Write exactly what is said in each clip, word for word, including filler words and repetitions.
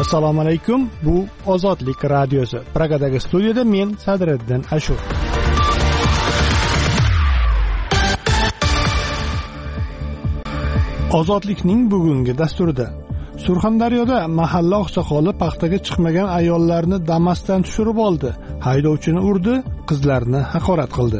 Assalomu alaykum. Bu Ozodlik radiosi. Pragadagi studiyada men Sadriddin Ashur. Ozodlikning bugungi dasturida Surxondaryoda mahalla oqsoqoli paxtaga chiqmagan ayollarni Damas'dan tushirib oldi. Haydovchini urdi, qizlarni haqorat qildi.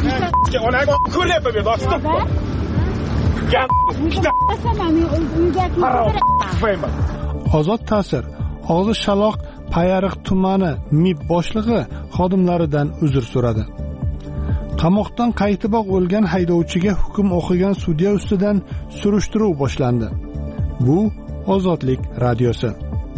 Ozod ta'sir og'zi shaloq Payariq tumani MIB boshlig'i xodimlaridan uzr so'radi. Qamoqdan qaytiboq o'lgan haydovchiga hukm o'qigan sudya ustidan surishtiruv boshlandi. Bu Ozodlik radiosi.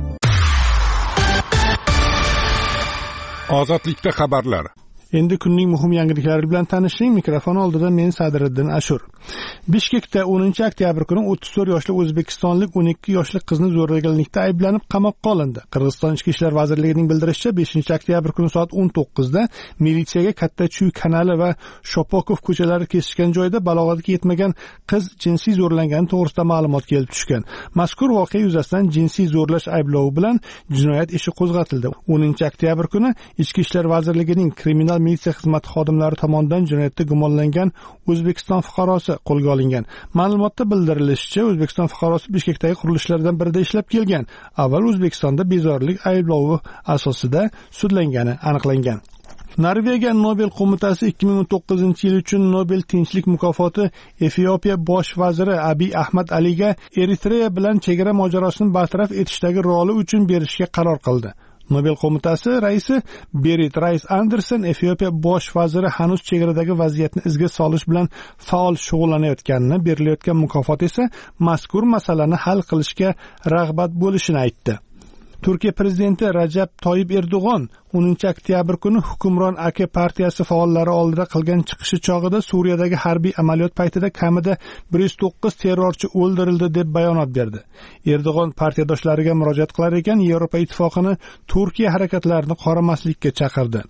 Ozodlikda xabarlar. Endi kunning muhim yangiliklari bilan tanishing. Mikrofon oldida men Sadriddin Ashur. Bishkekda o'ninchi oktyabr kuni o'ttiz to'rt yoshli o'zbekistonlik o'n ikki yoshli qizni zo'rlaganlikda ayblanib qamoqqa olindi. Qirg'iziston Ichki ishlar vazirligining bildirishicha, beshinchi oktyabr kuni soat o'n to'qqizda militsiyaga Katta Chuy kanali va Shopokov ko'chalari kesishgan joyda balog'atga yetmagan qiz jinsiy zo'rlangani to'g'risida ma'lumot kelib tushgan. Mazkur voqea yuzasidan jinsiy zo'rlash ayblovi bilan jinoyat ishi qo'zg'atildi. o'ninchi oktyabr kuni Ichki ishlar vazirligining kriminal militsiya xizmati xodimlari tomonidan jinoyatda gumonlangan O'zbekiston fuqarosi qo'lga olingan. Ma'lumotda bildirilishicha, O'zbekiston fuqarosi Bishkekdagi qurilishlardan birida ishlab kelgan. Avval O'zbekistonda bezorilik ayblovi asosida sudlangani aniqlangan. Norvegiya Nobel qo'mitasi ikki ming o'n to'qqizinchi yil uchun Nobel tinchlik mukofoti Efiopiya bosh vaziri Abiy Ahmad Aliga Eritreya bilan chegara mojarosini bartaraf etishdagi roli uchun berishga qaror qildi. Nobel qo'mitasi raisi Berit Reis-Andersen Efiopiya bosh vaziri hanuz chegaradagi vaziyatni izga solish bilan faol shug'ullanayotganini, berilayotgan mukofot esa mazkur masalani hal qilishga rag'bat bo'lishini aytdi. Turkiya prezidenti Rajab Toyib Erdo'g'on o'ninchi oktyabr kuni hukmron A K partiyasi faollari oldida qilgan chiqishi chog'ida Suriyadagi harbiy amaliyot paytida kamida bir yuz to'qqiz terrorchi o'ldirildi deb bayonot berdi. Erdo'g'on partiyadoshlariga murojaat qilar ekan, Yevropa ittifoqini Turkiya harakatlarini qoramaslikka chaqirdi.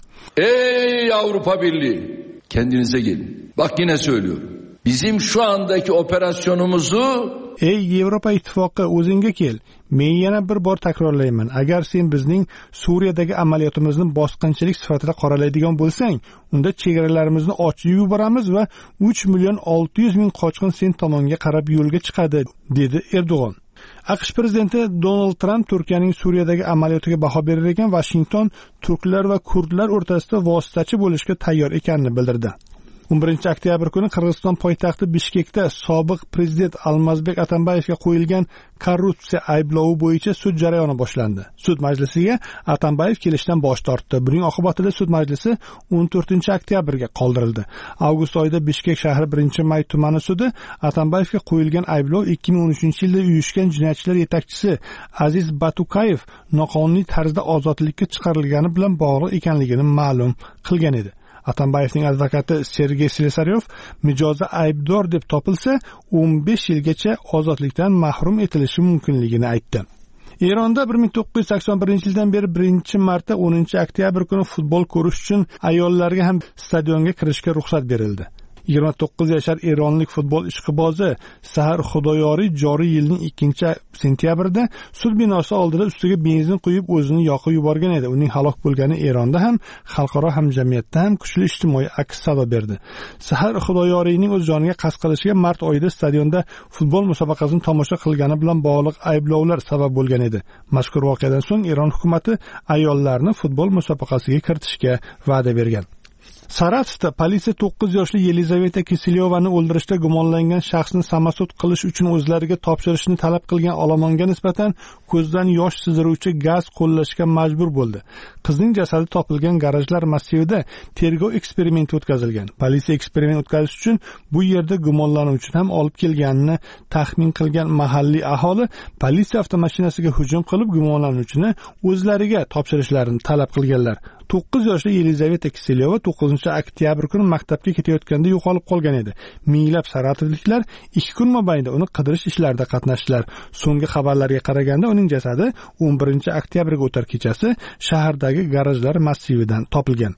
Ey Avrupa Birliği, kendinize gelin. Bak yine söylüyorum. Bizim şu andaki operasyonumuzu Ey Yevropa ittifoqi, o'zingga kel. Men yana bir bor takrorlayman. Agar sen bizning Suriyadagi amaliyotimizni bosqinchilik sifatida qoralaydigan bo'lsang, unda chegaralarimizni ochib yuboramiz va uch million olti yuz ming qochqin sen tomonga qarab yo'lga chiqadi, dedi Erdo'g'on. AQSh prezidenti Donald Trump Turkiyaning Suriyadagi amaliyotiga baho berar ekan, Washington turklar va kurdlar o'rtasida vositachi bo'lishga tayyor ekanini bildirdi. o'n birinchi oktyabr kuni Qirg'iziston poytaxti Bishkekda sobiq prezident Almazbek Atambayevga qo'yilgan korrupsiya ayblovi bo'yicha sud jarayoni boshlandi. Sud majlisiga Atambayev kelishdan bosh tortdi. Buning oqibatida sud majlisi o'n to'rtinchi oktyabrga qoldirildi. Avgust oyida Bishkek shahri birinchi may tumani sudi Atambayevga qo'yilgan ayblov ikki ming o'n uchinchi yilda uyushgan jinoyatchilar yetakchisi Aziz Batukayev noqonuniy tarzda ozodlikka chiqarilgani bilan bog'liq ekanligini ma'lum qilgan edi. Atambayevning advokati Sergey Slesaryov mijozi aybdor deb topilsa, o'n besh yilgacha ozodlikdan mahrum etilishi mumkinligini aytdi. Eronda bir ming to'qqiz yuz sakson birinchi yildan beri birinchi marta o'ninchi oktyabr kuni futbol ko'rish uchun ayollarga ham stadionga kirishga ruxsat berildi. yigirma to'qqiz yashar eronlik futbol ishqibozi Sahar Xudoyoriy joriy yilning ikkinchi sentyabrida sud binosi oldida ustiga benzin quyib o'zini yoqib yuborgan edi. Uning halok bo'lgani Eronda ham, xalqaro hamjamiyatda ham kuchli ijtimoiy aks sado berdi. Sahar Xudoyoriyning o'z joniga qasd qilishiga mart oyida stadionda futbol musobaqasini tomosha qilgani bilan bog'liq ayblovlar sabab bo'lgan edi. Mazkur voqeadan so'ng Eron hukumati ayollarni futbol musobaqasiga kiritishga va'da bergan. Saratovda politsiya to'qqiz yoshli Yelizaveta Kiselyovani o'ldirishda gumonlangan shaxsni samosud qilish uchun o'zlariga topshirishni talab qilgan olomonga nisbatan ko'zdan yosh sizdiruvchi gaz qo'llashga majbur bo'ldi. Qizning jasadi topilgan garajlar massivida tergov eksperimenti o'tkazilgan. Politsiya eksperiment o'tkazish uchun bu yerda gumonlanuvchini ham olib kelganini taxmin qilgan mahalliy aholi politsiya avtomashinasiga hujum qilib, gumonlanuvchini o'zlariga topshirishlarini talab qilganlar. to'qqiz yoshli Yelizaveta Kiselyova to'qqizinchi oktyabr kuni maktabga ketayotganda yo'qolib qolgan edi. Minglab saratovliklar ikki kun mobaynida uni qidirish ishlarida qatnashdilar. So'nggi xabarlarga qaraganda uning jasadi o'n birinchi oktyabrga o'tar kechasi shahardagi garajlar massividan topilgan.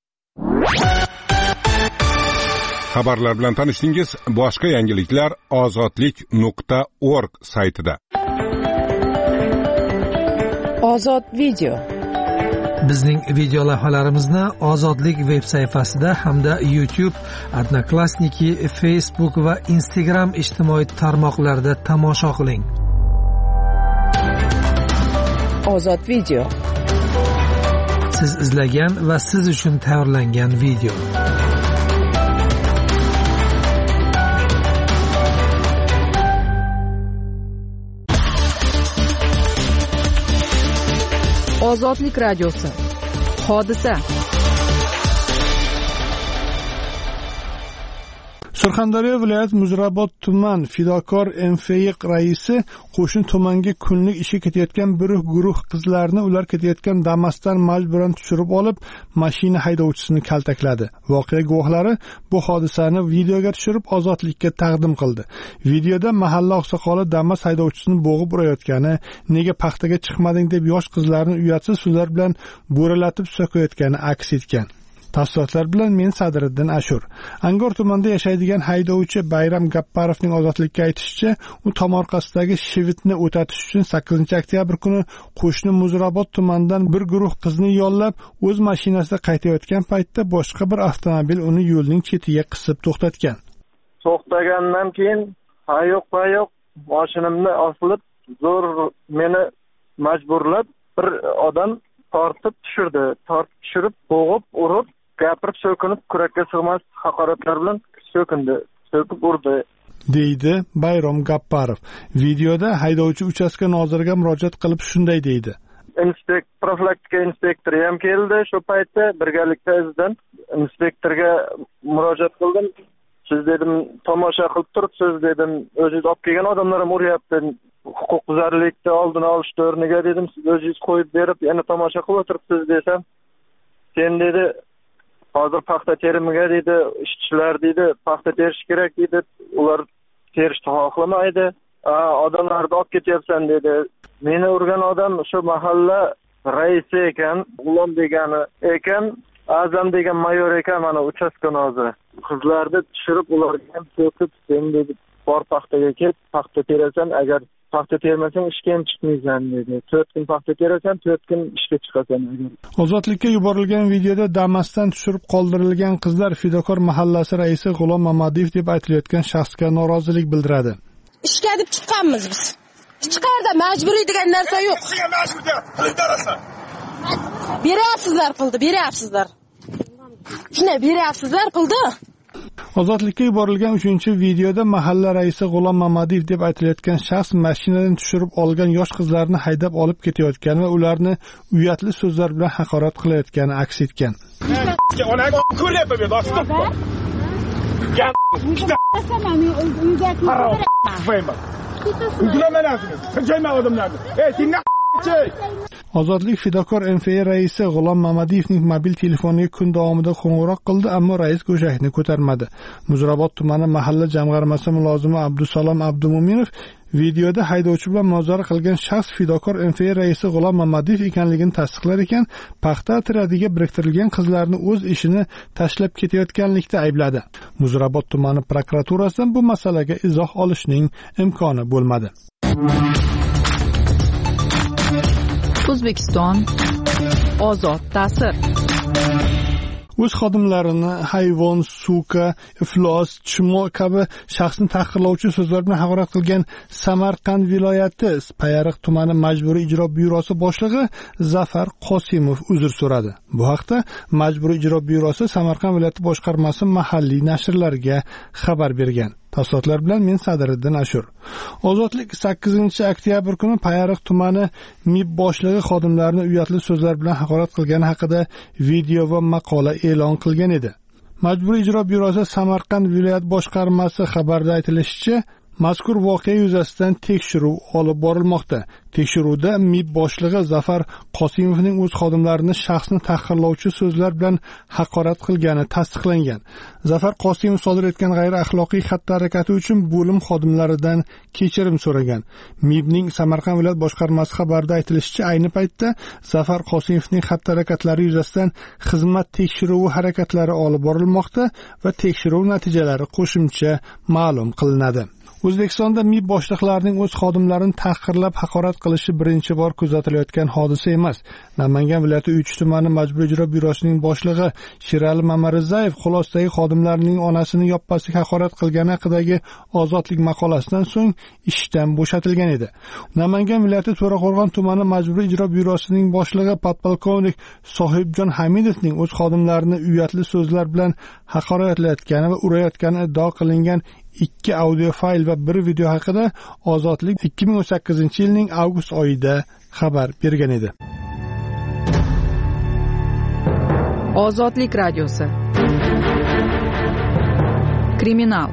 Xabarlar bilan tanishdingiz. Boshqa yangiliklar ozodlik nuqta org saytida. Ozod video. Bizning video lavhalarimizni Ozodlik veb sayfasida hamda YouTube, Odnoklassniki, Facebook va Instagram ijtimoiy tarmoqlarida tomosha qiling. Ozod video. Siz izlagan va siz uchun tayyorlangan video. Ozodlik radiosi. Hodisa. Surxondaryo viloyat Muzrabot tuman Fidokor M F Y raisi qo'shni tumanga kunlik ishga ketayotgan bir guruh qizlarni ular ketayotgan Damas'dan majburan tushirib olib, mashina haydovchisini kaltakladi. Voqea guvohlari bu hodisani videoga tushirib ozodlikka taqdim qildi. Videoda mahalla oqsoqoli Damas haydovchisini bo'g'ib urayotgani, nega paxtaga chiqmading deb yosh qizlarni uyatsiz so'zlar bilan bo'ralatib so'kayotgani aks etgan. Tafsilotlar bilan men Sadriddin Ashur. Angor tumanida yashaydigan haydovchi Bayram Gapparovning ozodlikka aytishicha, u tomorqasidagi shivitni o'tatish uchun sakkizinchi oktyabr kuni qo'shni Muzrabot tumanidan bir guruh qizni yollab, o'z mashinasida qaytayotgan paytda boshqa bir avtomobil uni yo'lning chetiga qisib to'xtatgan. To'xtagandan keyin hayoq-hayoq mashinamni osilib, zo'r meni majburlab bir odam tortib tushirdi. Tortib tushirib, bo'g'ib, urib, gapirib so'kinib, kurakka sig'mas haqoratlar bilan so'kindi, so'kib urdi, deydi Bayram Gapparov. Videoda haydovchi uchastka noziriga murojaat qilib shunday deydi. Inspekt profilaktika inspektori ham keldi. Shu paytda birgalikda izdan inspektorga murojaat qildim. Siz dedim, tomosha qilib turibsiz dedim. O'zingiz olib kelgan odamlar ham uryapti. Huquqbuzarlikni oldini olish o'rniga dedim, siz o'zingiz qo'yib berib, yana tomosha qilib o'tiribsiz desam, sen dedi, hozir paxta terimiga dedi, ishchilar dedi, paxta terish kerak dedi, ular terishni xohlamaydi, odamlarni olib ketyapsan dedi. Meni urgan odam shu mahalla raisi ekan, G'ulom degani ekan, Azam degan mayor ekan, mana uchastka noziri. Qizlarni tushirib, ularga ham so'kib, sen dedi, bor paxtaga ket, paxta terasan, agar paxta termasang ishga ham chiqmaysan dedi. to'rt kun paxta terasan, to'rt kun ishga chiqasan. Ozodlikka yuborilgan videoda Damas'dan tushirib qoldirilgan qizlar Fidokor mahallasi raisi G'ulom Mamadiyev deb aytilayotgan shaxsga norozilik bildiradi. Ishga deb chiqqanmiz biz. Hech qayerda majburiy degan narsa yo'q. Beryapsizlar pulni, beryapsizlar. Shuni beryapsizlar pulni. Ozodlikka yuborilgan uchinchi videoda mahalla raisi G'ulom Mamadiyev deb aytilayotgan shaxs mashinadan tushirib olgan yosh qizlarni haydab olib ketayotgani va ularni uyatli so'zlar bilan haqorat qilayotgani aks etgan. Ozodlik Fidokor M F Y raisi G'ulom Mamadiyevning mobil telefoniga kun davomida qo'ng'iroq qildi, ammo rais go'shakni ko'tarmadi. Muzrabot tumani mahalla jamg'armasi mulozimi Abdusalom Abdumo'minov videoda haydovchi bilan munozara qilgan shaxs Fidokor M F Y raisi G'ulom Mamadiyev ekanligini tasdiqlar ekan, paxta atradiga biriktirilgan qizlarni o'z ishini tashlab ketayotganlikda aybladi. Muzrabot tumani prokuraturasidan bu masalaga izoh olishning imkoni bo'lmadi. O'zbekiston ozod ta'sir. O'z xodimlarini hayvon, suka, iflos, chimo kabi shaxsni tahqirlovchi so'zlar bilan haqorat qilgan Samarqand viloyati Payariq tumani majburiy ijro byurosi boshlig'i Zafar Qosimov uzr so'radi. Bu haqda majburiy ijro byurosi Samarqand viloyati boshqarmasi mahalliy nashrlarga xabar bergan. Tafsilotlar bilan men Sadriddin Ashur. Ozodlik sakkizinchi oktyabr kuni Payariq tumani M I B boshlig'i xodimlarni uyatli so'zlar bilan haqorat qilgani haqida video va maqola e'lon qilgan edi. Majburiy ijro byurosi Samarqand viloyat boshqarmasi xabarda aytilishicha, mazkur voqea yuzasidan tekshiruv olib borilmoqda. Tekshiruvda M I B boshlig'i Zafar Qosimovning o'z xodimlarini shaxsni tahqirlovchi so'zlar bilan haqorat qilgani tasdiqlangan. Zafar Qosimov sodir etgan g'ayri-axloqiy xatti-harakati uchun bo'lim xodimlaridan kechirim so'ragan. M I Bning Samarqand viloyat boshqarmasi xabarida aytilishicha, ayni paytda Zafar Qosimovning xatti-harakatlari yuzasidan xizmat tekshiruvi harakatlari olib borilmoqda va tekshiruv natijalari qo'shimcha ma'lum qilinadi. O'zbekistonda M I B boshliqlarining o'z xodimlarini tahqirlab haqorat qilishi birinchi bor kuzatilayotgan hodisa emas. Namangan viloyati Uychi tumani majburiy ijro byurosining boshlig'i Sherali Mamarizayev xulosadagi xodimlarining onasini yoppasiga haqorat qilgani haqidagi Ozodlik maqolasidan so'ng ishdan bo'shatilgan edi. Namangan viloyati To'raqo'rg'on tumani majburiy ijro byurosining boshlig'i podpolkovnik Sohibjon Hamidovning o'z xodimlarini uyatli so'zlar bilan haqoratlayotgani va urayotgani iddao qilingan ikki audio fayl va bir video haqida Ozodlik ikki ming o'n sakkizinchi yilning avgust oyida xabar bergan edi. Ozodlik radiosi. Kriminal.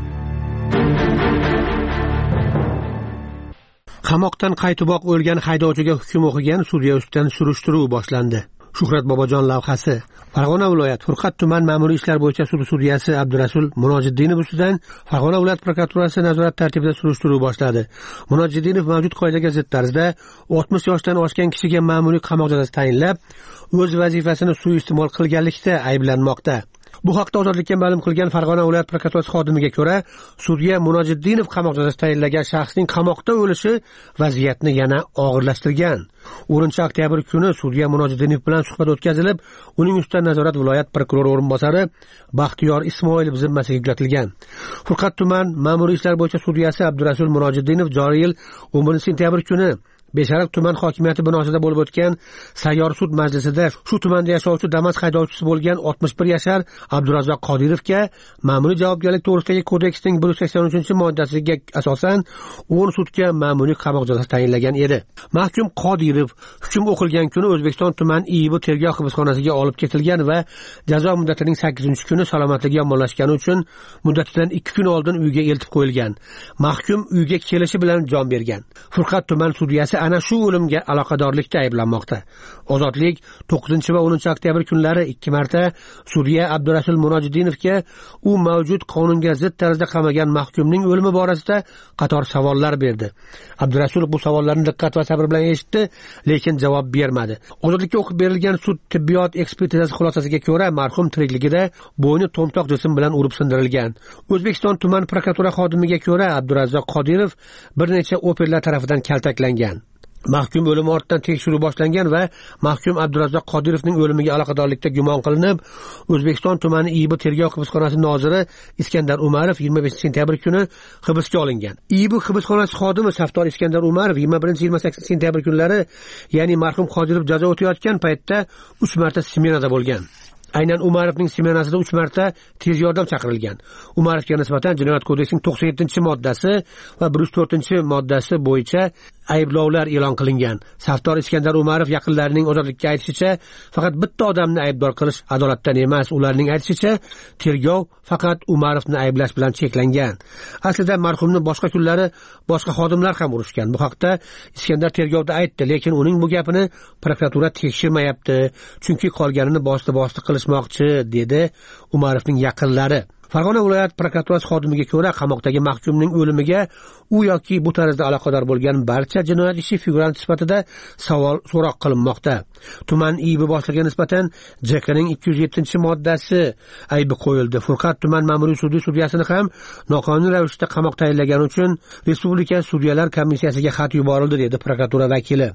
Qamoqdan qaytiboq o'lgan haydovchiga hukm o'qigan sudya ustidan surishtiruv boshlandi. Shuhrat Bobojon lavhasi. Farg'ona viloyat Furqat tuman ma'muriy ishlar bo'yicha sudi sudyasi Abdurasul Munojiddinov ustidan Farg'ona viloyat prokuraturasi nazorat tartibida surishtiruv boshladi. Munojiddinov mavjud qoidaga zid tarzda oltmish yoshdan oshgan kishiga ma'muriy qamoq jazosi tayinlab, o'z vazifasini suiiste'mol qilganlikda ayblanmoqda. Bu haqda Ozodlikka ma'lum qilgan Farg'ona viloyat prokuraturasi xodimiga ko'ra, sudya Munojiddinov qamoq jazosi tayinlagan shaxsning qamoqda o'lishi vaziyatni yana og'irlashtirgan. o'ninchi oktyabr kuni sudya Munojiddinov bilan suhbat o'tkazilib, uning ustidan nazorat viloyat prokurori o'rinbosari Baxtiyor Ismoilov zimmasiga yuklatilgan. Furqat tuman ma'muriy ishlar bo'yicha sudyasi Abdurasul Munojiddinov joriy yil o'n birinchi sentyabr kuni Beshariq tuman hokimiyati binosida bo'lib o'tgan sayyor sud majlisida shu tumanda yashovchi Damas haydovchisi bo'lgan oltmish bir yashar Abdurazzoq Qodirovga ma'muriy javobgarlik to'g'risidagi kodeksning bir yuz sakson uchinchi moddasiga asosan o'n sutka ma'muriy qamoq jazosi tayinlagan edi. Mahkum Qodirov hukm o'qilgan kuni O'zbekiston tuman I I B tergov hibsxonasiga olib ketilgan va jazo muddatining sakkizinchi kuni salomatligi yomonlashgani uchun muddatidan ikki kun oldin uyga eltib qo'yilgan. Mahkum uyga kelishi bilan jon bergan. Furqat tuman sudyasi ana shu o'limga aloqadorlikda ayblanmoqda. Ozodlik to'qqizinchi va o'ninchi oktyabr kunlari ikki marta sudya Abdurasul Munojiddinovga u mavjud qonunga zid tarzda qamagan mahkumning o'limi borasida qator savollar berdi. Abdurasul bu savollarni diqqat va sabr bilan eshitdi, lekin javob bermadi. Ozodlikka o'qib berilgan sud tibbiyot ekspertizasi xulosasiga ko'ra, marhum tirikligida bo'yni to'mtoq jism bilan urib sindirilgan. O'zbekiston tuman prokuratura xodimiga ko'ra, Abdurazzoq Qodirov bir necha operlar tarafidan kaltaklangan. Mahkum o'limi ortidan tekshiruv boshlangan va mahkum Abdurazzoq Qodirovning o'limiga aloqadorlikda gumon qilinib, O'zbekiston tumani I I B tergov hibsxonasi noziri Iskandar Umarov yigirma beshinchi sentyabr kuni hibsga olingan. I I B hibsxonasi xodimi Saftor Iskandar Umarov yigirma birinchi yigirma sakkizinchi sentyabr kunlari, ya'ni marhum Qodirov jazo o'tayotgan paytda uch marta smenada bo'lgan. Aynan Umarovning smenasida uch marta tez yordam chaqirilgan. Umarovga nisbatan Jinoyat kodeksining to'qson yettinchi moddasi va bir yuz to'rtinchi moddasi bo'yicha ayblovlar e'lon qilingan. Saftor Iskandar Umarov yaqinlarining Ozodlikka aytishicha, faqat bitta odamni aybdor qilish adolatdan emas, ularning aytishicha, tergov faqat Umarovni ayblash bilan cheklangan. Aslida marhumni boshqa kunlari boshqa xodimlar ham urishgan. Bu haqda Iskandar tergovda aytdi, lekin uning bu gapini prokuratura tekshirmayapti, chunki qolganini boshli-boshli qilishmoqchi, dedi Umarovning yaqinlari. Farg'ona viloyat prokuraturasi xodimiga ko'ra, qamoqdagi mahkumning o'limiga u yoki bu tarzda aloqador bo'lgan barcha jinoyat ishi figurant sifatida savol so'roq qilinmoqda. Tuman I I B boshlig'iga nisbatan J K ning ikki yuz yettinchi moddasi aybi qo'yildi. Furqat tuman ma'muriy sudi sudyasini ham noqonuniy ravishda qamoq tayinlagani uchun Respublika sudyalar komissiyasiga xat yuborildi, dedi prokuratura vakili.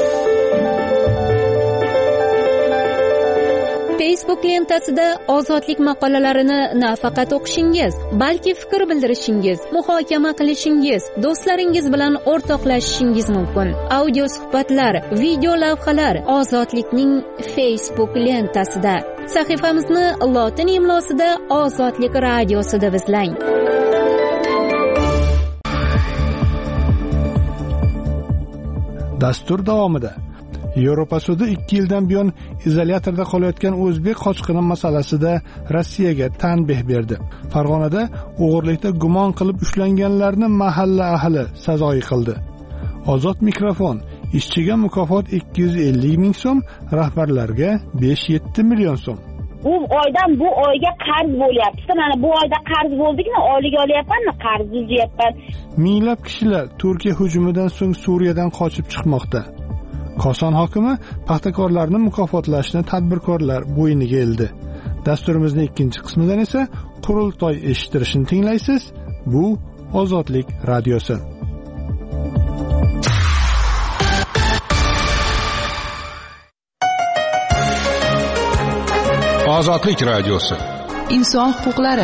Facebook lentasida Ozodlik maqolalarini nafaqat o'qishingiz, balki fikr bildirishingiz, muhokama qilishingiz, do'stlaringiz bilan o'rtoqlashishingiz mumkin. Audio suhbatlar, video lavhalar Ozodlikning Facebook lentasida. Sahifamizni lotin imlosida Ozodlik radiosi deb izlang. Dastur davomida Yevropa sudi ikki yildan buyon izolyatorda qolayotgan o'zbek qochqini masalasida Rossiyaga tanbeh berdi. Farg'onada o'g'irlikda gumon qilib ushlanganlarni mahalla ahli sazoyi qildi. Ozod mikrofon: ishchiga mukofot ikki yuz ellik ming so'm, rahbarlarga besh yetti million so'm. Bu oydan bu oyga qarz bo'lyapti. Mana bu oyda qarz bo'ldikmi, oylik olyapmanmi, qarz uzyapman. Minglab kishilar Turkiya hujumidan so'ng Suriyadan qochib chiqmoqda. Koson hokimi paxtakorlarni mukofotlashni tadbirkorlar bo'yniga eldi. Dasturimizning ikkinchi qismidan esa qurultoy eshittirishni tinglaysiz. Bu Ozodlik radiosi. Ozodlik radiosi. Inson huquqlari.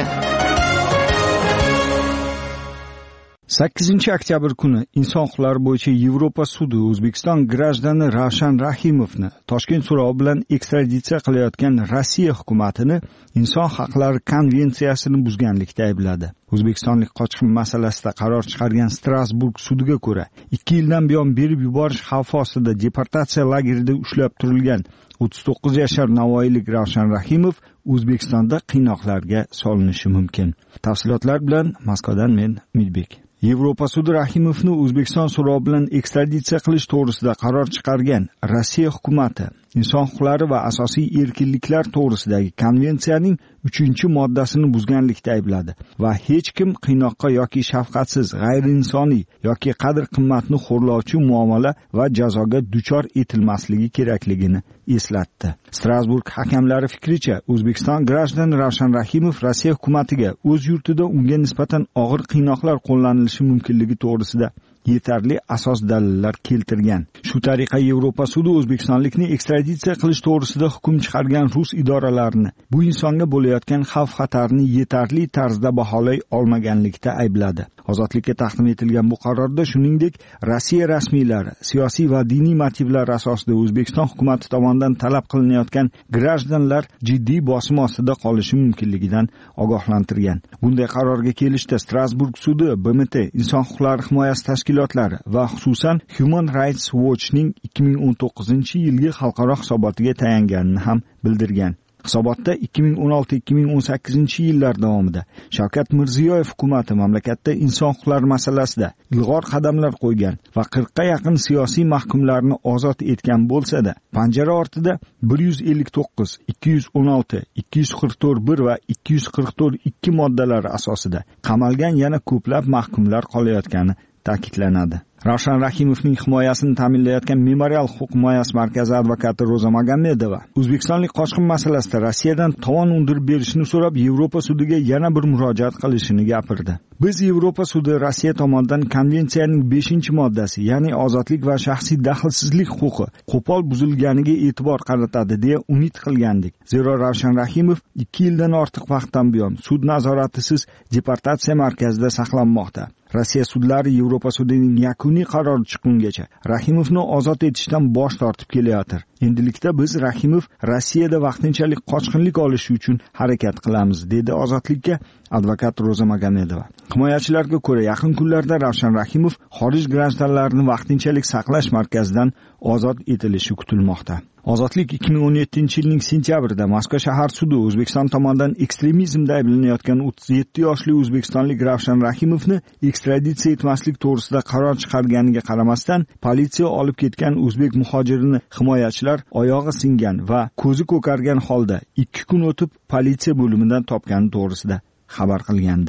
sakkizinchi oktyabr kuni inson huquqlari bo'yicha Yevropa sudi O'zbekiston grajdani Ravshan Rahimovni Toshkent so'rovi bilan ekstraditsiya qilayotgan Rossiya hukumatini inson haqlari konvensiyasini buzganlikda aybladi. O'zbekistonlik qochqin masalasida qaror chiqargan Strasburg sudiga ko'ra, ikki yildan buyon berib yuborish xavfi ostida deportatsiya lagerida ushlab turilgan o'ttiz to'qqiz yashar navoiylik Ravshan Rahimov O'zbekistonda qiynoqlarga solinishi mumkin. Tafsilotlar bilan Moskvadan men Umidbek. Yevropa sudi Rahimovni O'zbekiston so'rovi bilan ekstraditsiya qilish to'g'risida qaror chiqargan Rossiya hukumati inson huquqlari va asosiy erkinliklar to'g'risidagi konvensiyaning uchinchi moddasini buzganlikda aybladi va hech kim qiynoqqa yoki shafqatsiz, g'ayriinsoniy yoki qadr-qimmatni xo'rlovchi muomala va jazoga duchor etilmasligi kerakligini eslatdi. Strasburg hakamlari fikricha, O'zbekiston grajdani Ravshan Rahimov Rossiya hukumatiga o'z yurtida unga nisbatan og'ir qiynoqlar qo'llanilishi mumkinligi to'g'risida yetarli asos dalillar keltirgan. Shu tariqa Yevropa sudi O'zbekistonlikni ekstraditsiya qilish to'g'risida hukm chiqargan rus idoralarini bu insonga bo'layotgan xavf-xatarni yetarli tarzda baholay olmaganlikda aybladi. Ozodlikka taqdim etilgan bu qarorda shuningdek Rossiya rasmiylari siyosiy va diniy motivlar asosida O'zbekiston hukumati tomonidan talab qilinayotgan grajdanlar jiddiy bosim ostida qolishi mumkinligidan ogohlantirgan. Bunday qarorga kelishda Strasburg sudi B M T inson huquqlari himoyasi tashkilotlari va xususan Human Rights Watch'ning ikki ming o'n to'qqizinchi yilgi xalqaro hisobotiga tayanganini ham bildirgan. Hisobotda ikki ming o'n olti ikki ming o'n sakkizinchi yillar davomida Shavkat Mirziyoyev hukumati mamlakatda inson huquqlari masalasida ilg'or qadamlar qo'ygan va qirqqa yaqin siyosiy mahkumlarni ozod etgan bo'lsa-da, panjara ortida bir yuz ellik to'qqiz, ikki yuz o'n olti, ikki yuz qirq to'rt bir va ikki yuz qirq to'rt ikki moddalari asosida qamalgan yana ko'plab mahkumlar qolayotgani ta'kidlanadi. Ravshan Rahimovning himoyasini ta'minlayotgan Memorial huquq himoyasi markazi advokati Roza Magomedova O'zbekistonlik qochqin masalasida Rossiyadan tovon undirib berishni so'rab Yevropa sudiga yana bir murojaat qilishini gapirdi. Biz Yevropa sudi Rossiya tomonidan konvensiyaning beshinchi moddasi, ya'ni ozodlik va shaxsiy daxlsizlik huquqi qo'pol buzilganiga e'tibor qaratadi deya umid qilgandik. Zero Ravshan Rahimov ikki yildan ortiq vaqtdan buyon sud nazoratisiz deportatsiya markazida saqlanmoqda. Rossiya sudlari Yevropa sudining yakuniy qarori chiqqungacha Rahimovni ozod etishdan bosh tortib kelayotir. Endilikda biz Rahimov Rossiyada vaqtinchalik qochqinlik olishi uchun harakat qilamiz, dedi ozodlikka advokat Roza Magomedova. Himoyachilarga ko'ra, yaqin kunlarda Ravshan Rahimov xorij grajdanlarini vaqtinchalik saqlash markazidan ozod etilishi kutilmoqda. Ozodlik ikki ming o'n yettinchi yilning sentyabrida Moskva shahar sudi O'zbekiston tomonidan ekstremizmda ayblanayotgan o'ttiz yetti yoshli o'zbekistonlik Ravshan Rahimovni ekstraditsiya etmaslik to'g'risida qaror chiqarganiga qaramasdan, politsiya olib ketgan o'zbek muhojirini himoyachilar oyog'i singan va ko'zi ko'kargan holda ikki kun o'tib politsiya bo'limidan topgani to'g'risida xabar qilgandi.